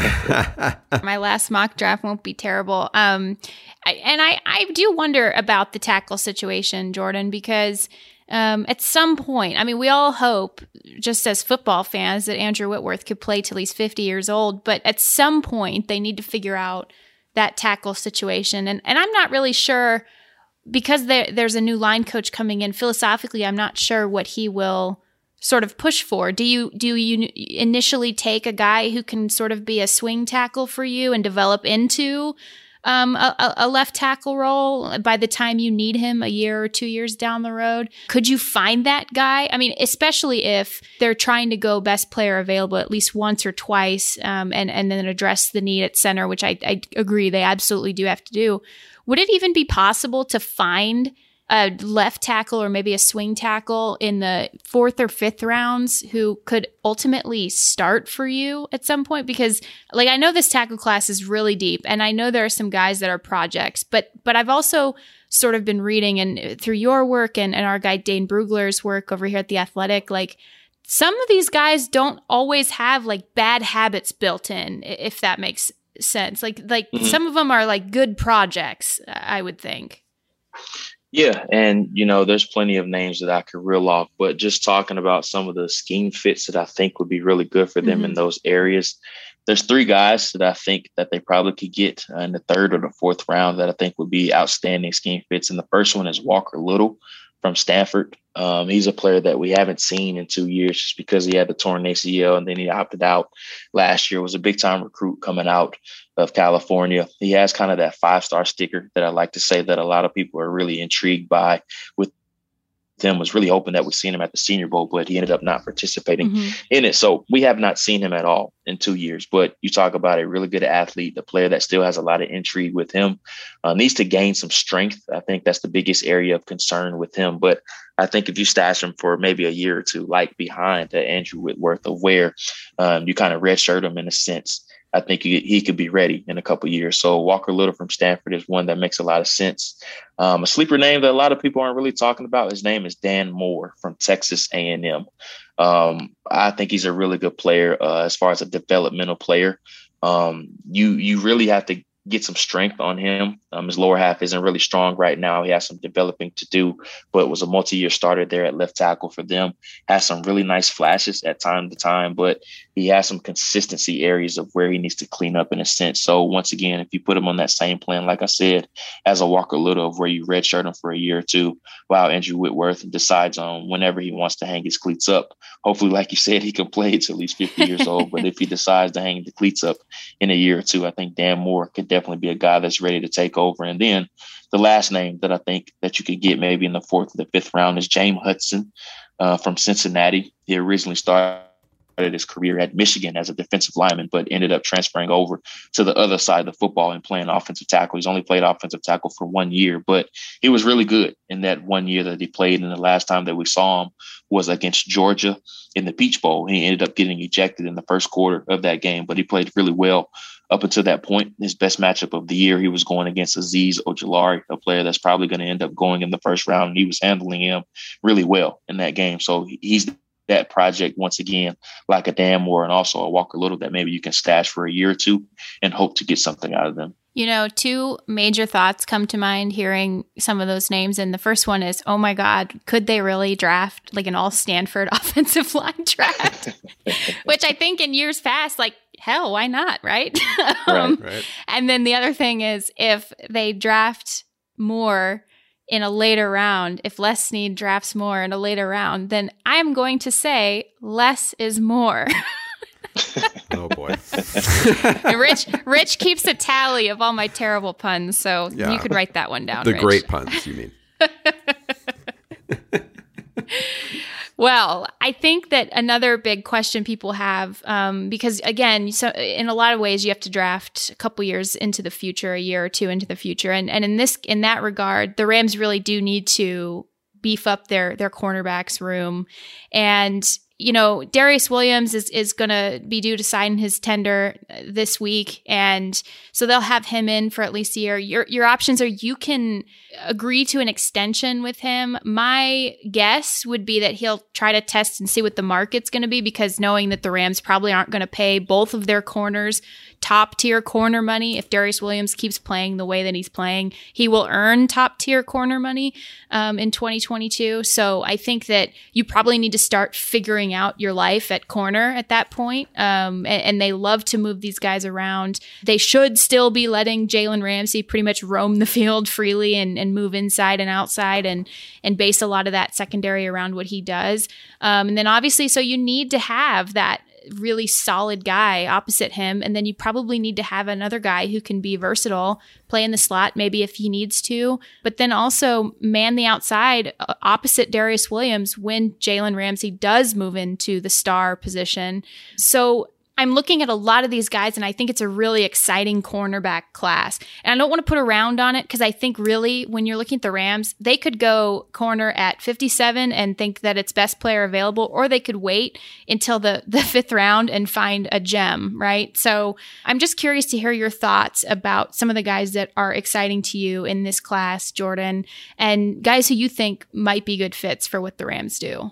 Speaker 2: My last mock draft won't be terrible. Um, I, and I I do wonder about the tackle situation, Jordan, because um, at some point, I mean, we all hope, just as football fans, that Andrew Whitworth could play till he's fifty years old. But at some point, they need to figure out that tackle situation, and and I'm not really sure. Because there, there's a new line coach coming in, philosophically, I'm not sure what he will sort of push for. Do you do you initially take a guy who can sort of be a swing tackle for you and develop into um, a, a left tackle role by the time you need him a year or two years down the road? Could you find that guy? I mean, especially if they're trying to go best player available at least once or twice um, and, and then address the need at center, which I, I agree they absolutely do have to do. Would it even be possible to find a left tackle or maybe a swing tackle in the fourth or fifth rounds who could ultimately start for you at some point? Because, like, I know this tackle class is really deep, and I know there are some guys that are projects, but but I've also sort of been reading, and through your work and, and our guy Dane Brugler's work over here at The Athletic, like, some of these guys don't always have, like, bad habits built in, if that makes sense. Like, like mm-hmm. some of them are like good projects, I would think.
Speaker 4: Yeah. And, you know, there's plenty of names that I could reel off, but just talking about some of the scheme fits that I think would be really good for them mm-hmm. in those areas. There's three guys that I think that they probably could get in the third or the fourth round that I think would be outstanding scheme fits. And the first one is Walker Little from Stanford. Um, he's a player that we haven't seen in two years just because he had the torn A C L and then he opted out last year. Was a big time recruit coming out of California. He has kind of that five-star sticker that I like to say that a lot of people are really intrigued by with him. Was really hoping that we'd seen him at the Senior Bowl, but he ended up not participating mm-hmm. in it. So we have not seen him at all in two years. But you talk about a really good athlete, the player that still has a lot of intrigue with him, uh, needs to gain some strength. I think that's the biggest area of concern with him. But I think if you stash him for maybe a year or two, like behind uh, Andrew Whitworth, of where um, you kind of redshirt him in a sense, I think he, he could be ready in a couple of years. So Walker Little from Stanford is one that makes a lot of sense. Um, a sleeper name that a lot of people aren't really talking about, his name is Dan Moore from Texas A and M. Um, I think he's a really good player uh, as far as a developmental player. Um, you you really have to get some strength on him. Um, his lower half isn't really strong right now. He has some developing to do, but was a multi-year starter there at left tackle for them. Has some really nice flashes at time to time, but he has some consistency areas of where he needs to clean up in a sense. So once again, if you put him on that same plan, like I said, as a Walker Little, of where you redshirt him for a year or two while Andrew Whitworth decides on whenever he wants to hang his cleats up. Hopefully, like you said, he can play until he's fifty years old. But if he decides to hang the cleats up in a year or two, I think Dan Moore could definitely be a guy that's ready to take over. And then the last name that I think that you could get maybe in the fourth or the fifth round is James Hudson uh, from Cincinnati. He originally started his career at Michigan as a defensive lineman, but ended up transferring over to the other side of the football and playing offensive tackle. He's only played offensive tackle for one year, but he was really good in that one year that he played. And the last time that we saw him was against Georgia in the Peach Bowl. He ended up getting ejected in the first quarter of that game, but he played really well up until that point, his best matchup of the year, he was going against Azeez Ojulari, a player that's probably going to end up going in the first round. And he was handling him really well in that game. So he's that project once again, like a Dan Moore and also a Walker Little that maybe you can stash for a year or two and hope to get something out of them.
Speaker 2: You know, two major thoughts come to mind hearing some of those names. And the first one is, oh my God, could they really draft like an all Stanford offensive line draft? Which I think in years past, like, hell, why not? Right. um,
Speaker 3: right, right.
Speaker 2: And then the other thing is if they draft more in a later round, if Les Snead drafts more in a later round, then I'm going to say less is more.
Speaker 3: Oh boy.
Speaker 2: Rich Rich keeps a tally of all my terrible puns, so
Speaker 3: Yeah.
Speaker 2: you could write that one down.
Speaker 3: The
Speaker 2: Rich.
Speaker 3: great puns, you mean?
Speaker 2: Well, I think that another big question people have, um, because again, so in a lot of ways, you have to draft a couple years into the future, a year or two into the future, and and in this in that regard, the Rams really do need to beef up their their cornerbacks room, and you know, Darius Williams is, is going to be due to sign his tender this week. And so they'll have him in for at least a year. Your, your options are you can agree to an extension with him. My guess would be that he'll try to test and see what the market's going to be, because knowing that the Rams probably aren't going to pay both of their corners top tier corner money. If Darius Williams keeps playing the way that he's playing, he will earn top tier corner money um, in twenty twenty-two. So I think that you probably need to start figuring out your life at corner at that point. Um, and, and they love to move these guys around. They should still be letting Jalen Ramsey pretty much roam the field freely and, and move inside and outside and, and base a lot of that secondary around what he does. Um, and then obviously, so you need to have that really solid guy opposite him. And then you probably need to have another guy who can be versatile, play in the slot, maybe if he needs to, but then also man the outside opposite Darius Williams when Jalen Ramsey does move into the star position. So I'm looking at a lot of these guys, and I think it's a really exciting cornerback class. And I don't want to put a round on it, because I think really when you're looking at the Rams, they could go corner at fifty-seven and think that it's best player available, or they could wait until the, the fifth round and find a gem, right? So I'm just curious to hear your thoughts about some of the guys that are exciting to you in this class, Jordan, and guys who you think might be good fits for what the Rams do.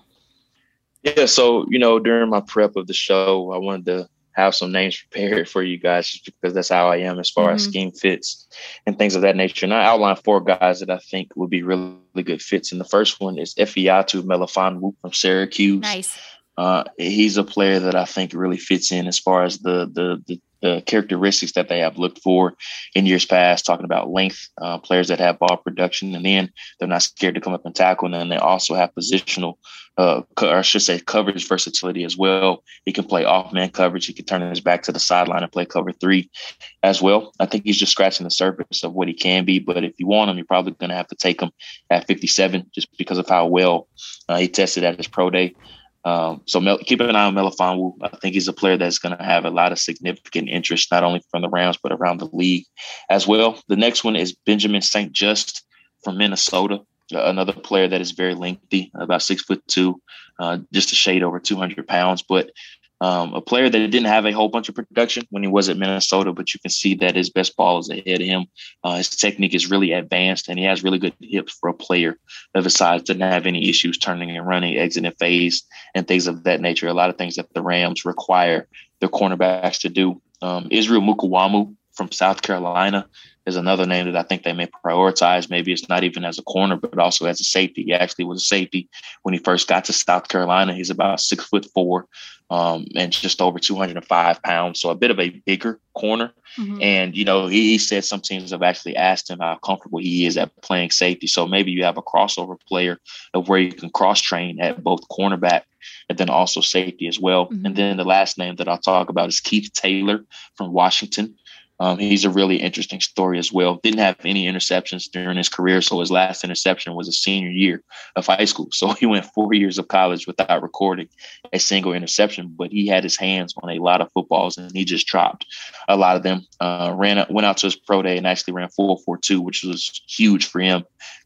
Speaker 4: Yeah, so, you know, during my prep of the show, I wanted to have some names prepared for you guys, just because that's how I am as far mm-hmm. as scheme fits and things of that nature. And I outlined four guys that I think would be really, really good fits. And the first one is Ifeatu Melifonwu from Syracuse.
Speaker 2: Nice.
Speaker 4: Uh, he's a player that I think really fits in as far as the the the, the characteristics that they have looked for in years past, talking about length, uh, players that have ball production, and then they're not scared to come up and tackle. And then they also have positional, uh, or I should say coverage versatility as well. He can play off-man coverage. He can turn his back to the sideline and play cover three as well. I think he's just scratching the surface of what he can be. But if you want him, you're probably going to have to take him at fifty-seven just because of how well uh, he tested at his pro day. Um, so Mel, keep an eye on Melifonwu. I think he's a player that's going to have a lot of significant interest, not only from the Rams, but around the league as well. The next one is Benjamin Saint Just from Minnesota, another player that is very lengthy, about six foot two, uh, just a shade over two hundred pounds, but um, a player that didn't have a whole bunch of production when he was at Minnesota, but you can see that his best ball is ahead of him. Uh, his technique is really advanced, and he has really good hips for a player of his size. Doesn't have any issues turning and running, exiting phase, and things of that nature. A lot of things that the Rams require their cornerbacks to do. Um, Israel Mukuamu from South Carolina is another name that I think they may prioritize. Maybe it's not even as a corner, but also as a safety. He actually was a safety when he first got to South Carolina. He's about six foot four um, and just over two hundred five pounds. So a bit of a bigger corner. Mm-hmm. And, you know, he, he said some teams have actually asked him how comfortable he is at playing safety. So maybe you have a crossover player of where you can cross train at both cornerback and then also safety as well. Mm-hmm. And then the last name that I'll talk about is Keith Taylor from Washington. Um, he's a really interesting story as well. Didn't have any interceptions during his career, so his last interception was a senior year of high school. So he went four years of college without recording a single interception, but he had his hands on a lot of footballs, and he just dropped a lot of them. Uh, ran went out to his pro day and actually ran four four two, which was huge for him,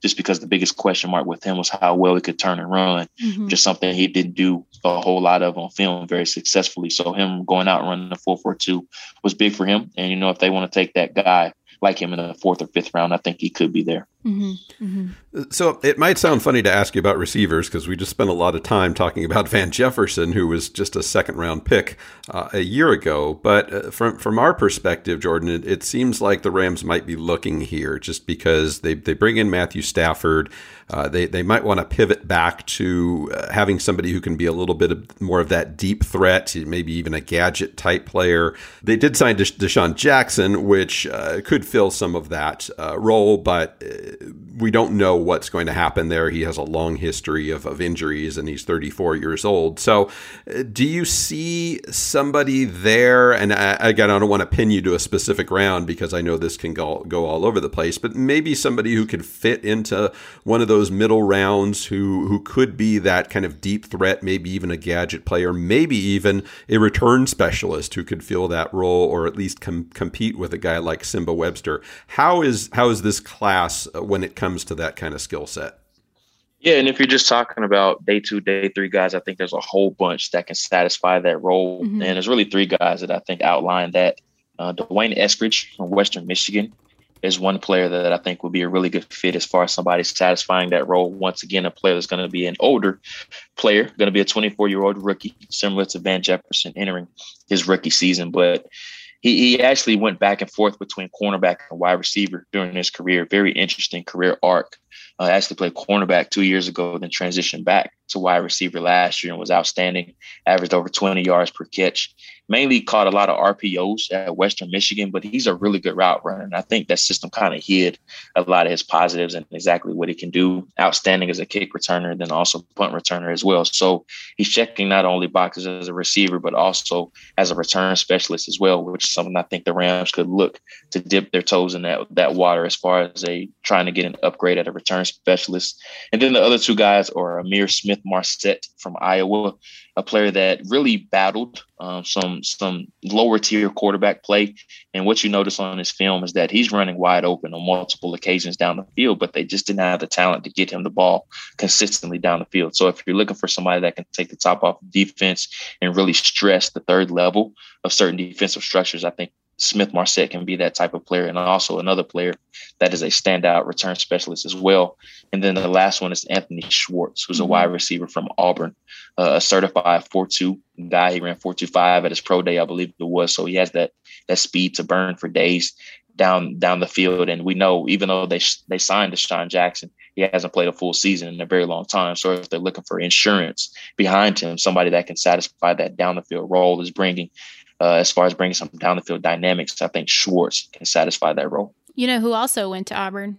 Speaker 4: just because the biggest question mark with him was how well he could turn and run, mm-hmm. just something he didn't do a whole lot of on film very successfully. So him going out and running the four four two was big for him. And, you know, if they want to take that guy like him in the fourth or fifth round, I think he could be there.
Speaker 2: Mm-hmm. Mm-hmm.
Speaker 3: So it might sound funny to ask you about receivers because we just spent a lot of time talking about Van Jefferson, who was just a second round pick uh, a year ago. But uh, from from our perspective, Jordan, it, it seems like the Rams might be looking here just because they, they bring in Matthew Stafford. Uh, they, they might want to pivot back to uh, having somebody who can be a little bit of, more of that deep threat, maybe even a gadget type player. They did sign Desha- Deshaun Jackson, which uh, could fill some of that uh, role, but uh, we don't know what's going to happen there. He has a long history of, of injuries, and he's thirty-four years old. So uh, do you see somebody there? And I, again, I don't want to pin you to a specific round because I know this can go, go all over the place, but maybe somebody who could fit into one of those those middle rounds who who could be that kind of deep threat, maybe even a gadget player, maybe even a return specialist who could fill that role or at least com- compete with a guy like Simba Webster. How is how is this class when it comes to that kind of skill set?
Speaker 4: Yeah, and if you're just talking about day two, day three guys, I think there's a whole bunch that can satisfy that role. Mm-hmm. And there's really three guys that I think outline that. Uh, Dwayne Eskridge from Western Michigan is one player that I think would be a really good fit as far as somebody satisfying that role. Once again, a player that's going to be an older player, going to be a twenty-four-year-old rookie, similar to Van Jefferson entering his rookie season. But he, he actually went back and forth between cornerback and wide receiver during his career. Very interesting career arc. Uh, actually played cornerback two years ago, then transitioned back to wide receiver last year and was outstanding, averaged over twenty yards per catch. Mainly caught a lot of R P Os at Western Michigan, but he's a really good route runner. And I think that system kind of hid a lot of his positives and exactly what he can do. Outstanding as a kick returner, then also punt returner as well. So he's checking not only boxes as a receiver, but also as a return specialist as well, which is something I think the Rams could look to dip their toes in that, that water as far as a trying to get an upgrade at a return specialist. And then the other two guys are Amir Smith-Marset from Iowa, a player that really battled um, some some lower tier quarterback play. And what you notice on his film is that he's running wide open on multiple occasions down the field, but they just didn't have the talent to get him the ball consistently down the field. So if you're looking for somebody that can take the top off of defense and really stress the third level of certain defensive structures, I think Smith-Marset can be that type of player, and also another player that is a standout return specialist as well. And then the last one is Anthony Schwartz, who's a wide receiver from Auburn, uh, a certified four two guy. He ran four two five at his pro day, I believe it was. So he has that that speed to burn for days down down the field. And we know, even though they they signed Deshaun Jackson, he hasn't played a full season in a very long time. So if they're looking for insurance behind him, somebody that can satisfy that down the field role is bringing. Uh, as far as bringing some down the field dynamics, I think Schwartz can satisfy that role.
Speaker 2: You know who also went to Auburn?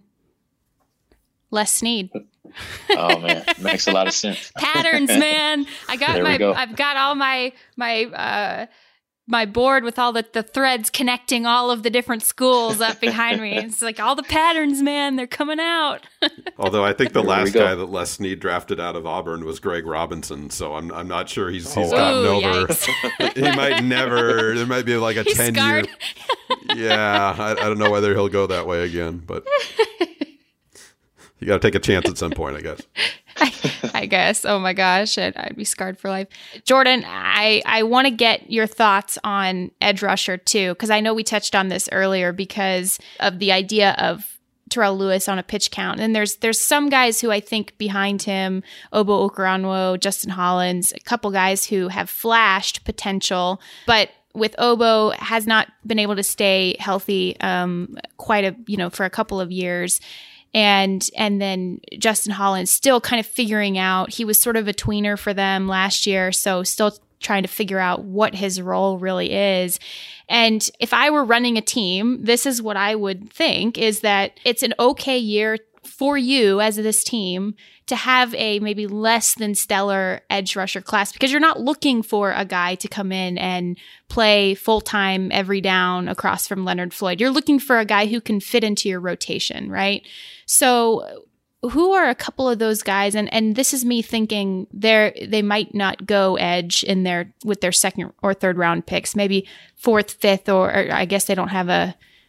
Speaker 2: Les Snead.
Speaker 4: Oh man, makes a lot of sense.
Speaker 2: Patterns, man. I got
Speaker 4: there
Speaker 2: my.
Speaker 4: Go.
Speaker 2: I've got all my my uh, my board with all the, the threads connecting all of the different schools up behind me. It's like all the patterns, man. They're coming out.
Speaker 3: Although I think the there last guy that Les Snead drafted out of Auburn was Greg Robinson, so I'm I'm not sure he's he's
Speaker 2: oh,
Speaker 3: gotten
Speaker 2: ooh,
Speaker 3: over. He might never. There might be like a
Speaker 2: he's
Speaker 3: ten
Speaker 2: scarred.
Speaker 3: year. Yeah, I, I don't know whether he'll go that way again, but you got to take a chance at some point, I guess.
Speaker 2: I, I guess. Oh my gosh, I'd, I'd be scarred for life. Jordan, I, I want to get your thoughts on edge rusher too, because I know we touched on this earlier because of the idea of Terrell Lewis on a pitch count. And there's there's some guys who I think behind him, Obo Okoronkwo, Justin Hollins, a couple guys who have flashed potential, but with Obo has not been able to stay healthy um, quite a you know for a couple of years. And and then Justin Hollins still kind of figuring out. He was sort of a tweener for them last year, so still trying to figure out what his role really is. And if I were running a team, this is what I would think, is that it's an okay year for you as this team to have a maybe less than stellar edge rusher class, because you're not looking for a guy to come in and play full-time every down across from Leonard Floyd. You're looking for a guy who can fit into your rotation, right? So who are a couple of those guys? And and this is me thinking they're they might not go edge in their with their second or third round picks, maybe fourth, fifth, or, or I guess they don't have a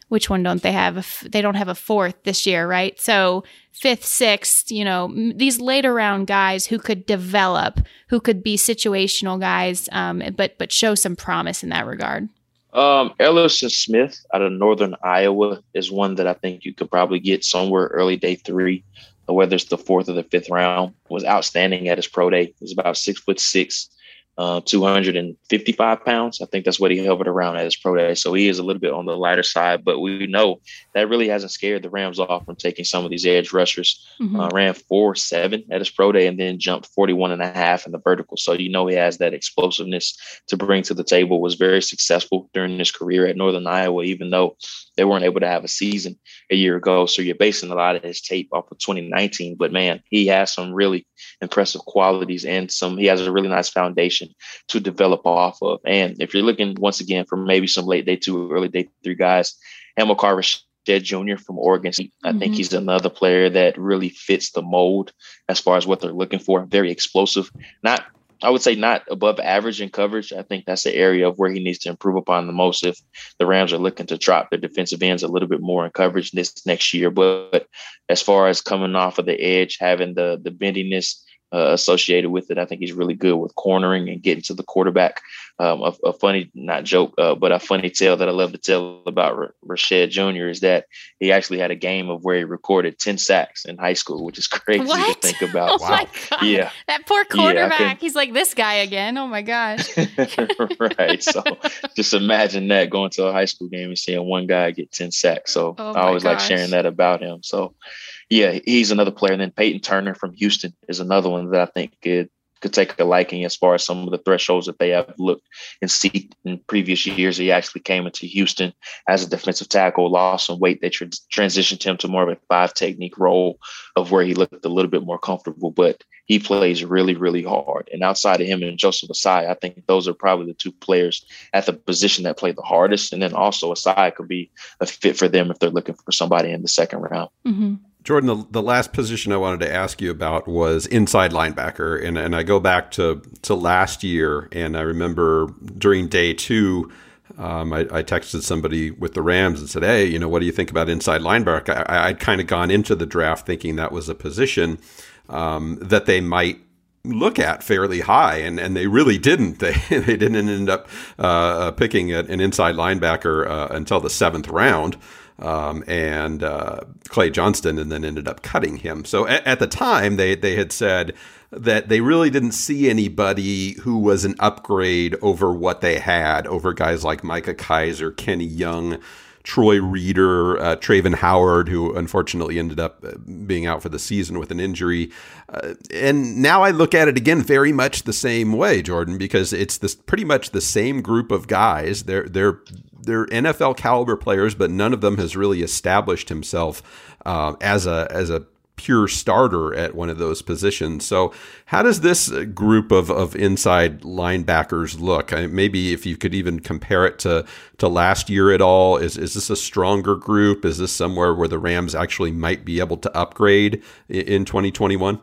Speaker 2: which one don't they have? They don't have a fourth this year, right? So fifth, sixth, you know, these later round guys who could develop, who could be situational guys, um, but but show some promise in that regard.
Speaker 4: Um, Ellison Smith out of Northern Iowa is one that I think you could probably get somewhere early day three, whether it's the fourth or the fifth round. Was outstanding at his pro day. He's about six foot six. Uh, two hundred fifty-five pounds. I think that's what he hovered around at his pro day. So he is a little bit on the lighter side, but we know that really hasn't scared the Rams off from taking some of these edge rushers. Mm-hmm. Uh, ran four seven at his pro day and then jumped forty-one and a half in the vertical. So you know he has that explosiveness to bring to the table. Was very successful during his career at Northern Iowa, even though they weren't able to have a season a year ago. So you're basing a lot of his tape off of twenty nineteen. But man, he has some really impressive qualities and some. He has a really nice foundation to develop off of. And if you're looking once again for maybe some late day two, early day three guys, Hamilcar Rashed Junior from Oregon State, I mm-hmm. think he's another player that really fits the mold as far as what they're looking for. Very explosive, not I would say not above average in coverage. I think that's the area of where he needs to improve upon the most if the Rams are looking to drop their defensive ends a little bit more in coverage this next year. But as far as coming off of the edge, having the the bendiness Uh, associated with it, I think he's really good with cornering and getting to the quarterback. Um, a, a funny, not joke, uh, but a funny tale that I love to tell about R- Rashed Junior is that he actually had a game of where he recorded ten sacks in high school, which is crazy
Speaker 2: what?
Speaker 4: to think about.
Speaker 2: Oh wow. My God. Yeah. That poor quarterback. Yeah, he's like, this guy again. Oh my gosh.
Speaker 4: Right. So just imagine that, going to a high school game and seeing one guy get ten sacks. So
Speaker 2: oh
Speaker 4: I always
Speaker 2: gosh.
Speaker 4: like sharing that about him. So yeah, he's another player. And then Peyton Turner from Houston is another one that I think could, could take a liking as far as some of the thresholds that they have looked and seen in previous years. He actually came into Houston as a defensive tackle, lost some weight. They tra- transitioned him to more of a five technique role of where he looked a little bit more comfortable, but he plays really, really hard. And outside of him and Joseph Asai, I think those are probably the two players at the position that play the hardest. And then also Asai could be a fit for them if they're looking for somebody in the second round.
Speaker 2: Mm-hmm.
Speaker 3: Jordan, the, the last position I wanted to ask you about was inside linebacker. And, and I go back to, to last year, and I remember during day two, um, I, I texted somebody with the Rams and said, hey, you know, what do you think about inside linebacker? I, I'd kind of gone into the draft thinking that was a position um, that they might look at fairly high, and, and they really didn't. They they didn't end up uh, picking an inside linebacker uh, until the seventh round. Um, and uh, Clay Johnston, and then ended up cutting him. So at, at the time, they they had said that they really didn't see anybody who was an upgrade over what they had, over guys like Micah Kiser, Kenny Young, Troy Reeder, uh, Traven Howard, who unfortunately ended up being out for the season with an injury. Uh, and now I look at it again very much the same way, Jordan, because it's this pretty much the same group of guys. They're they're they're N F L caliber players, but none of them has really established himself uh, as a as a pure starter at one of those positions. So how does this group of, of inside linebackers look? I mean, maybe if you could even compare it to, to last year at all, is, is this a stronger group? Is this somewhere where the Rams actually might be able to upgrade in twenty twenty-one?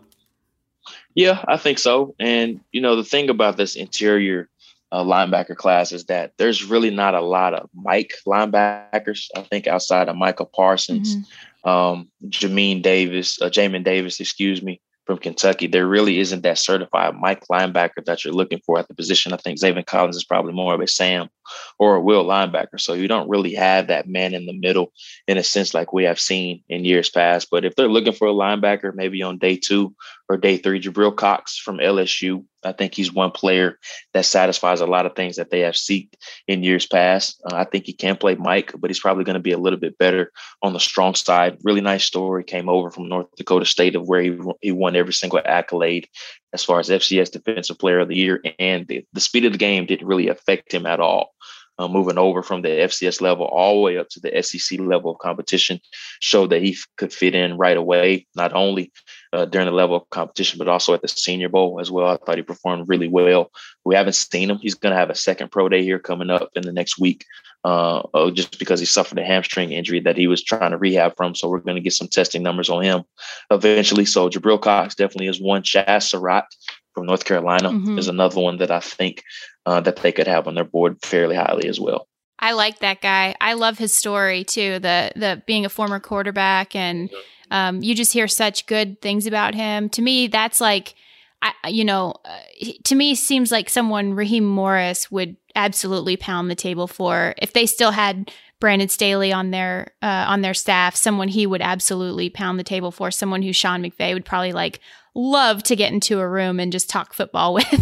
Speaker 4: Yeah, I think so. And, you know, the thing about this interior uh, linebacker class is that there's really not a lot of Mike linebackers, I think, outside of Michael Parsons. Mm-hmm. Um, Jamin Davis, uh, Jamin Davis, excuse me, from Kentucky. There really isn't that certified Mike linebacker that you're looking for at the position. I think Zaven Collins is probably more of a Sam or a Will linebacker. So you don't really have that man in the middle in a sense like we have seen in years past. But if they're looking for a linebacker, maybe on day two or day three, Jabril Cox from L S U, I think he's one player that satisfies a lot of things that they have seeked in years past. Uh, I think he can play Mike, but he's probably going to be a little bit better on the strong side. Really nice story. Came over from North Dakota State, of where he, he won every single accolade as far as F C S Defensive Player of the Year. And the, the speed of the game didn't really affect him at all. Uh, moving over from the F C S level all the way up to the S E C level of competition showed that he f- could fit in right away, not only uh, during the level of competition, but also at the Senior Bowl as well. I thought he performed really well. We haven't seen him. He's going to have a second pro day here coming up in the next week, uh, uh, just because he suffered a hamstring injury that he was trying to rehab from. So we're going to get some testing numbers on him eventually. So Jabril Cox definitely is one. Chaz Surratt from North Carolina mm-hmm. is another one that I think uh, that they could have on their board fairly highly as well.
Speaker 2: I like that guy. I love his story too. The the being a former quarterback, and um, you just hear such good things about him. To me, that's like, I, you know, uh, to me seems like someone Raheem Morris would absolutely pound the table for if they still had Brandon Staley on their uh, on their staff. Someone he would absolutely pound the table for. Someone who Sean McVay would probably like love to get into a room and just talk football with.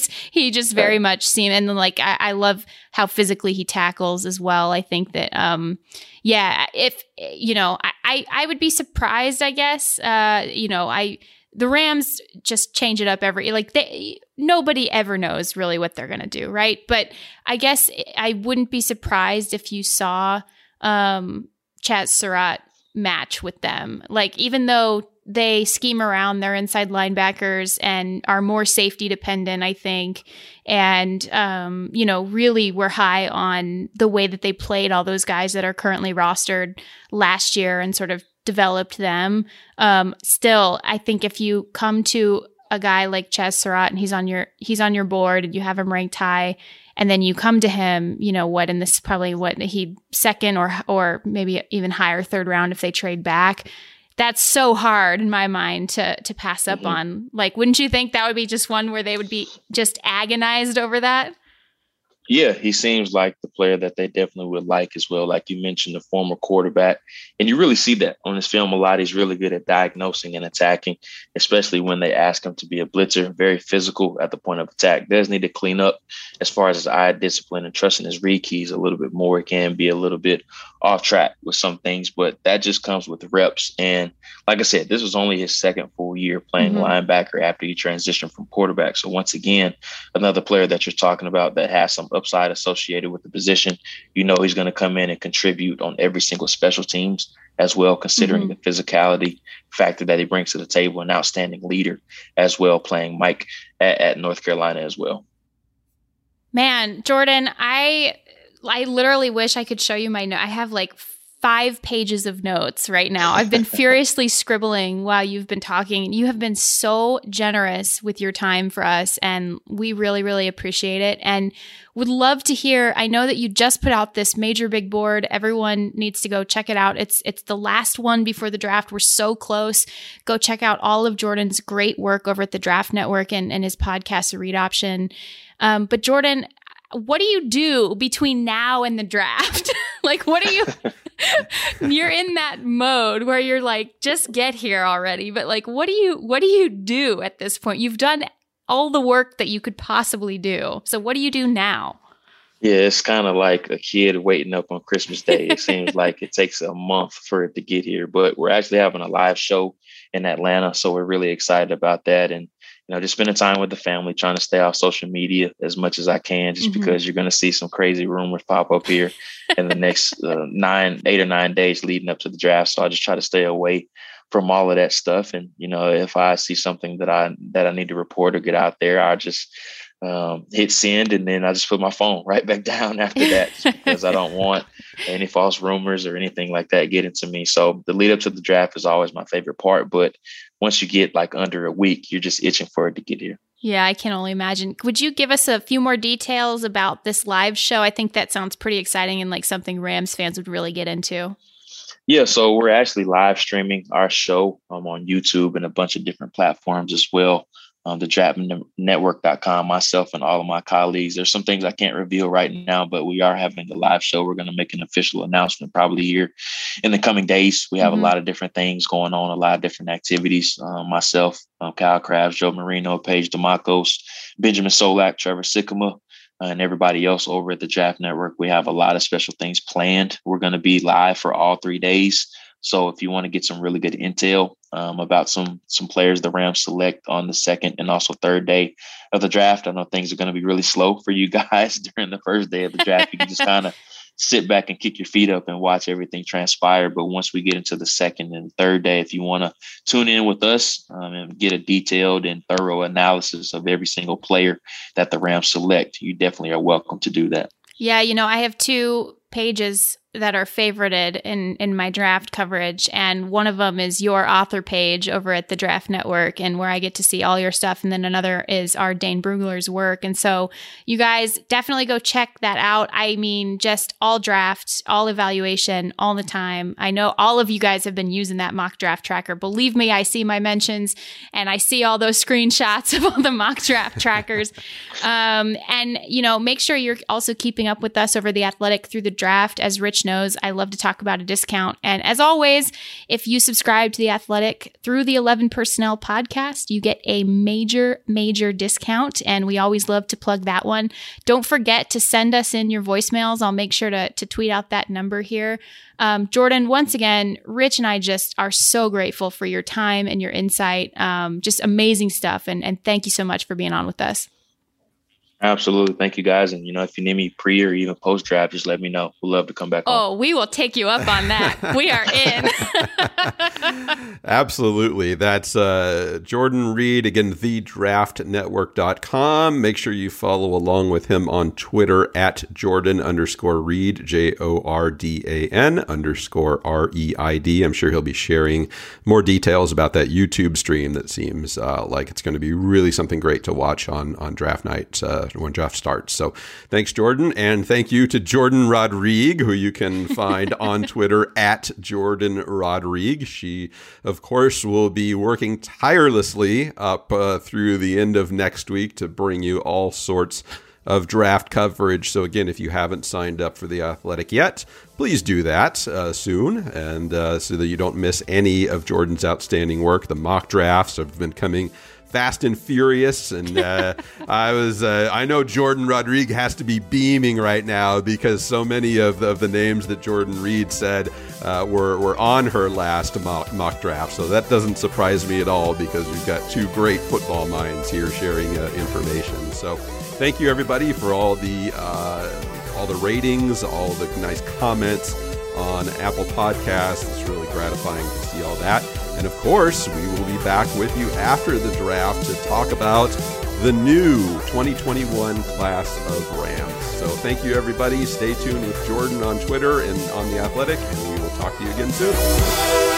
Speaker 2: He just very much seemed, and like I, I love how physically he tackles as well. I think that um yeah, if you know, I I, I would be surprised, I guess. Uh, you know, I the Rams just change it up every like they nobody ever knows really what they're gonna do, right? But I guess I wouldn't be surprised if you saw um Chaz Surratt match with them. Like, even though they scheme around their inside linebackers and are more safety dependent, I think. And, um, you know, really were high on the way that they played all those guys that are currently rostered last year and sort of developed them. Um, still, I think if you come to a guy like Chaz Surratt and he's on your, he's on your board and you have him ranked high, and then you come to him, you know what, and this is probably what he second or, or maybe even higher third round if they trade back. That's so hard in my mind to to pass up mm-hmm. on. Like, wouldn't you think that would be just one where they would be just agonized over that?
Speaker 4: Yeah, he seems like the player that they definitely would like as well. Like you mentioned, the former quarterback. And you really see that on his film a lot. He's really good at diagnosing and attacking, especially when they ask him to be a blitzer, very physical at the point of attack. Does need to clean up as far as his eye discipline and trusting his read keys a little bit more. It can be a little bit off track with some things, but that just comes with reps. And like I said, this was only his second full year playing mm-hmm. linebacker after he transitioned from quarterback. So once again, another player that you're talking about that has some upside associated with the position. You know he's going to come in and contribute on every single special teams as well, considering mm-hmm. the physicality factor that he brings to the table, an outstanding leader as well, playing Mike at, at North Carolina as well.
Speaker 2: Man, Jordan, I I literally wish I could show you my note. I have like five pages of notes right now. I've been furiously scribbling while you've been talking. You have been so generous with your time for us, and we really, really appreciate it. And would love to hear, I know that you just put out this major big board. Everyone needs to go check it out. It's it's the last one before the draft. We're so close. Go check out all of Jordan's great work over at the Draft Network and, and his podcast, A Read Option. Um, but Jordan, what do you do between now and the draft? Like, what do you, you're in that mode where you're like, just get here already. But like, what do you, what do you do at this point? You've done all the work that you could possibly do. So what do you do now?
Speaker 4: Yeah, it's kind of like a kid waiting up on Christmas Day. It seems like it takes a month for it to get here, but we're actually having a live show in Atlanta. So we're really excited about that. And you know, just spending time with the family, trying to stay off social media as much as I can, just mm-hmm. because you're going to see some crazy rumors pop up here in the next uh, nine, eight or nine days leading up to the draft. So I just try to stay away from all of that stuff. And, you know, if I see something that I, that I need to report or get out there, I just um, hit send, and then I just put my phone right back down after that, just because I don't want any false rumors or anything like that getting to me. So the lead up to the draft is always my favorite part, but once you get like under a week, you're just itching for it to get here.
Speaker 2: Yeah, I can only imagine. Would you give us a few more details about this live show? I think that sounds pretty exciting and like something Rams fans would really get into.
Speaker 4: Yeah, so we're actually live streaming our show um, on YouTube and a bunch of different platforms as well. Um, the draft network dot com, myself and all of my colleagues. There's some things I can't reveal right now, but we are having a live show. We're going to make an official announcement probably here in the coming days. We have mm-hmm. a lot of different things going on, a lot of different activities. Um, myself, um, Kyle Krabs, Joe Marino, Paige DeMacos, Benjamin Solak, Trevor Sikkema, and everybody else over at the Draft Network. We have a lot of special things planned. We're going to be live for all three days. So if you want to get some really good intel um, about some some players the Rams select on the second and also third day of the draft, I know things are going to be really slow for you guys during the first day of the draft. You can just kind of sit back and kick your feet up and watch everything transpire. But once we get into the second and third day, if you want to tune in with us um, and get a detailed and thorough analysis of every single player that the Rams select, you definitely are welcome to do that.
Speaker 2: Yeah, you know, I have two pages that are favorited in, in my draft coverage. And one of them is your author page over at the Draft Network, and where I get to see all your stuff. And then another is our Dane Brugler's work. And so you guys definitely go check that out. I mean, just all drafts, all evaluation, all the time. I know all of you guys have been using that mock draft tracker. Believe me, I see my mentions and I see all those screenshots of all the mock draft trackers. Um, and, you know, make sure you're also keeping up with us over The Athletic through the draft. As Rich knows, I love to talk about a discount. And as always, if you subscribe to The Athletic through the eleven Personnel podcast, you get a major, major discount. And we always love to plug that one. Don't forget to send us in your voicemails. I'll make sure to, to tweet out that number here. Um, Jordan, once again, Rich and I just are so grateful for your time and your insight. Um, just amazing stuff. And, and thank you so much for being on with us.
Speaker 4: Absolutely. Thank you, guys. And, you know, if you need me pre or even post draft, just let me know. We'd love to come back
Speaker 2: Oh,
Speaker 4: on.
Speaker 2: We will take you up on that. We are in.
Speaker 3: Absolutely. That's uh, Jordan Reid, again, the draft network dot com. Make sure you follow along with him on Twitter at Jordan underscore Reid, J O R D A N underscore R E I D. I'm sure he'll be sharing more details about that YouTube stream that seems uh, like it's going to be really something great to watch on, on draft night. Uh, when draft starts. So thanks, Jordan. And thank you to Jordan Rodrigue, who you can find on Twitter at Jordan Rodrigue. She, of course, will be working tirelessly up uh, through the end of next week to bring you all sorts of draft coverage. So again, if you haven't signed up for The Athletic yet, please do that uh, soon, and uh, so that you don't miss any of Jordan's outstanding work. The mock drafts have been coming fast and furious, and uh, I was uh, I know Jordan Rodrigue has to be beaming right now because so many of the, of the names that Jordan Reid said uh, were, were on her last mock, mock draft. So that doesn't surprise me at all, because we've got two great football minds here sharing uh, information. So thank you, everybody, for all the uh, all the ratings, all the nice comments on Apple Podcasts. It's really gratifying to see all that. And of course, we will be back with you after the draft to talk about the new twenty twenty-one class of Rams. So thank you, everybody. Stay tuned with Jordan on Twitter and on The Athletic, and we will talk to you again soon.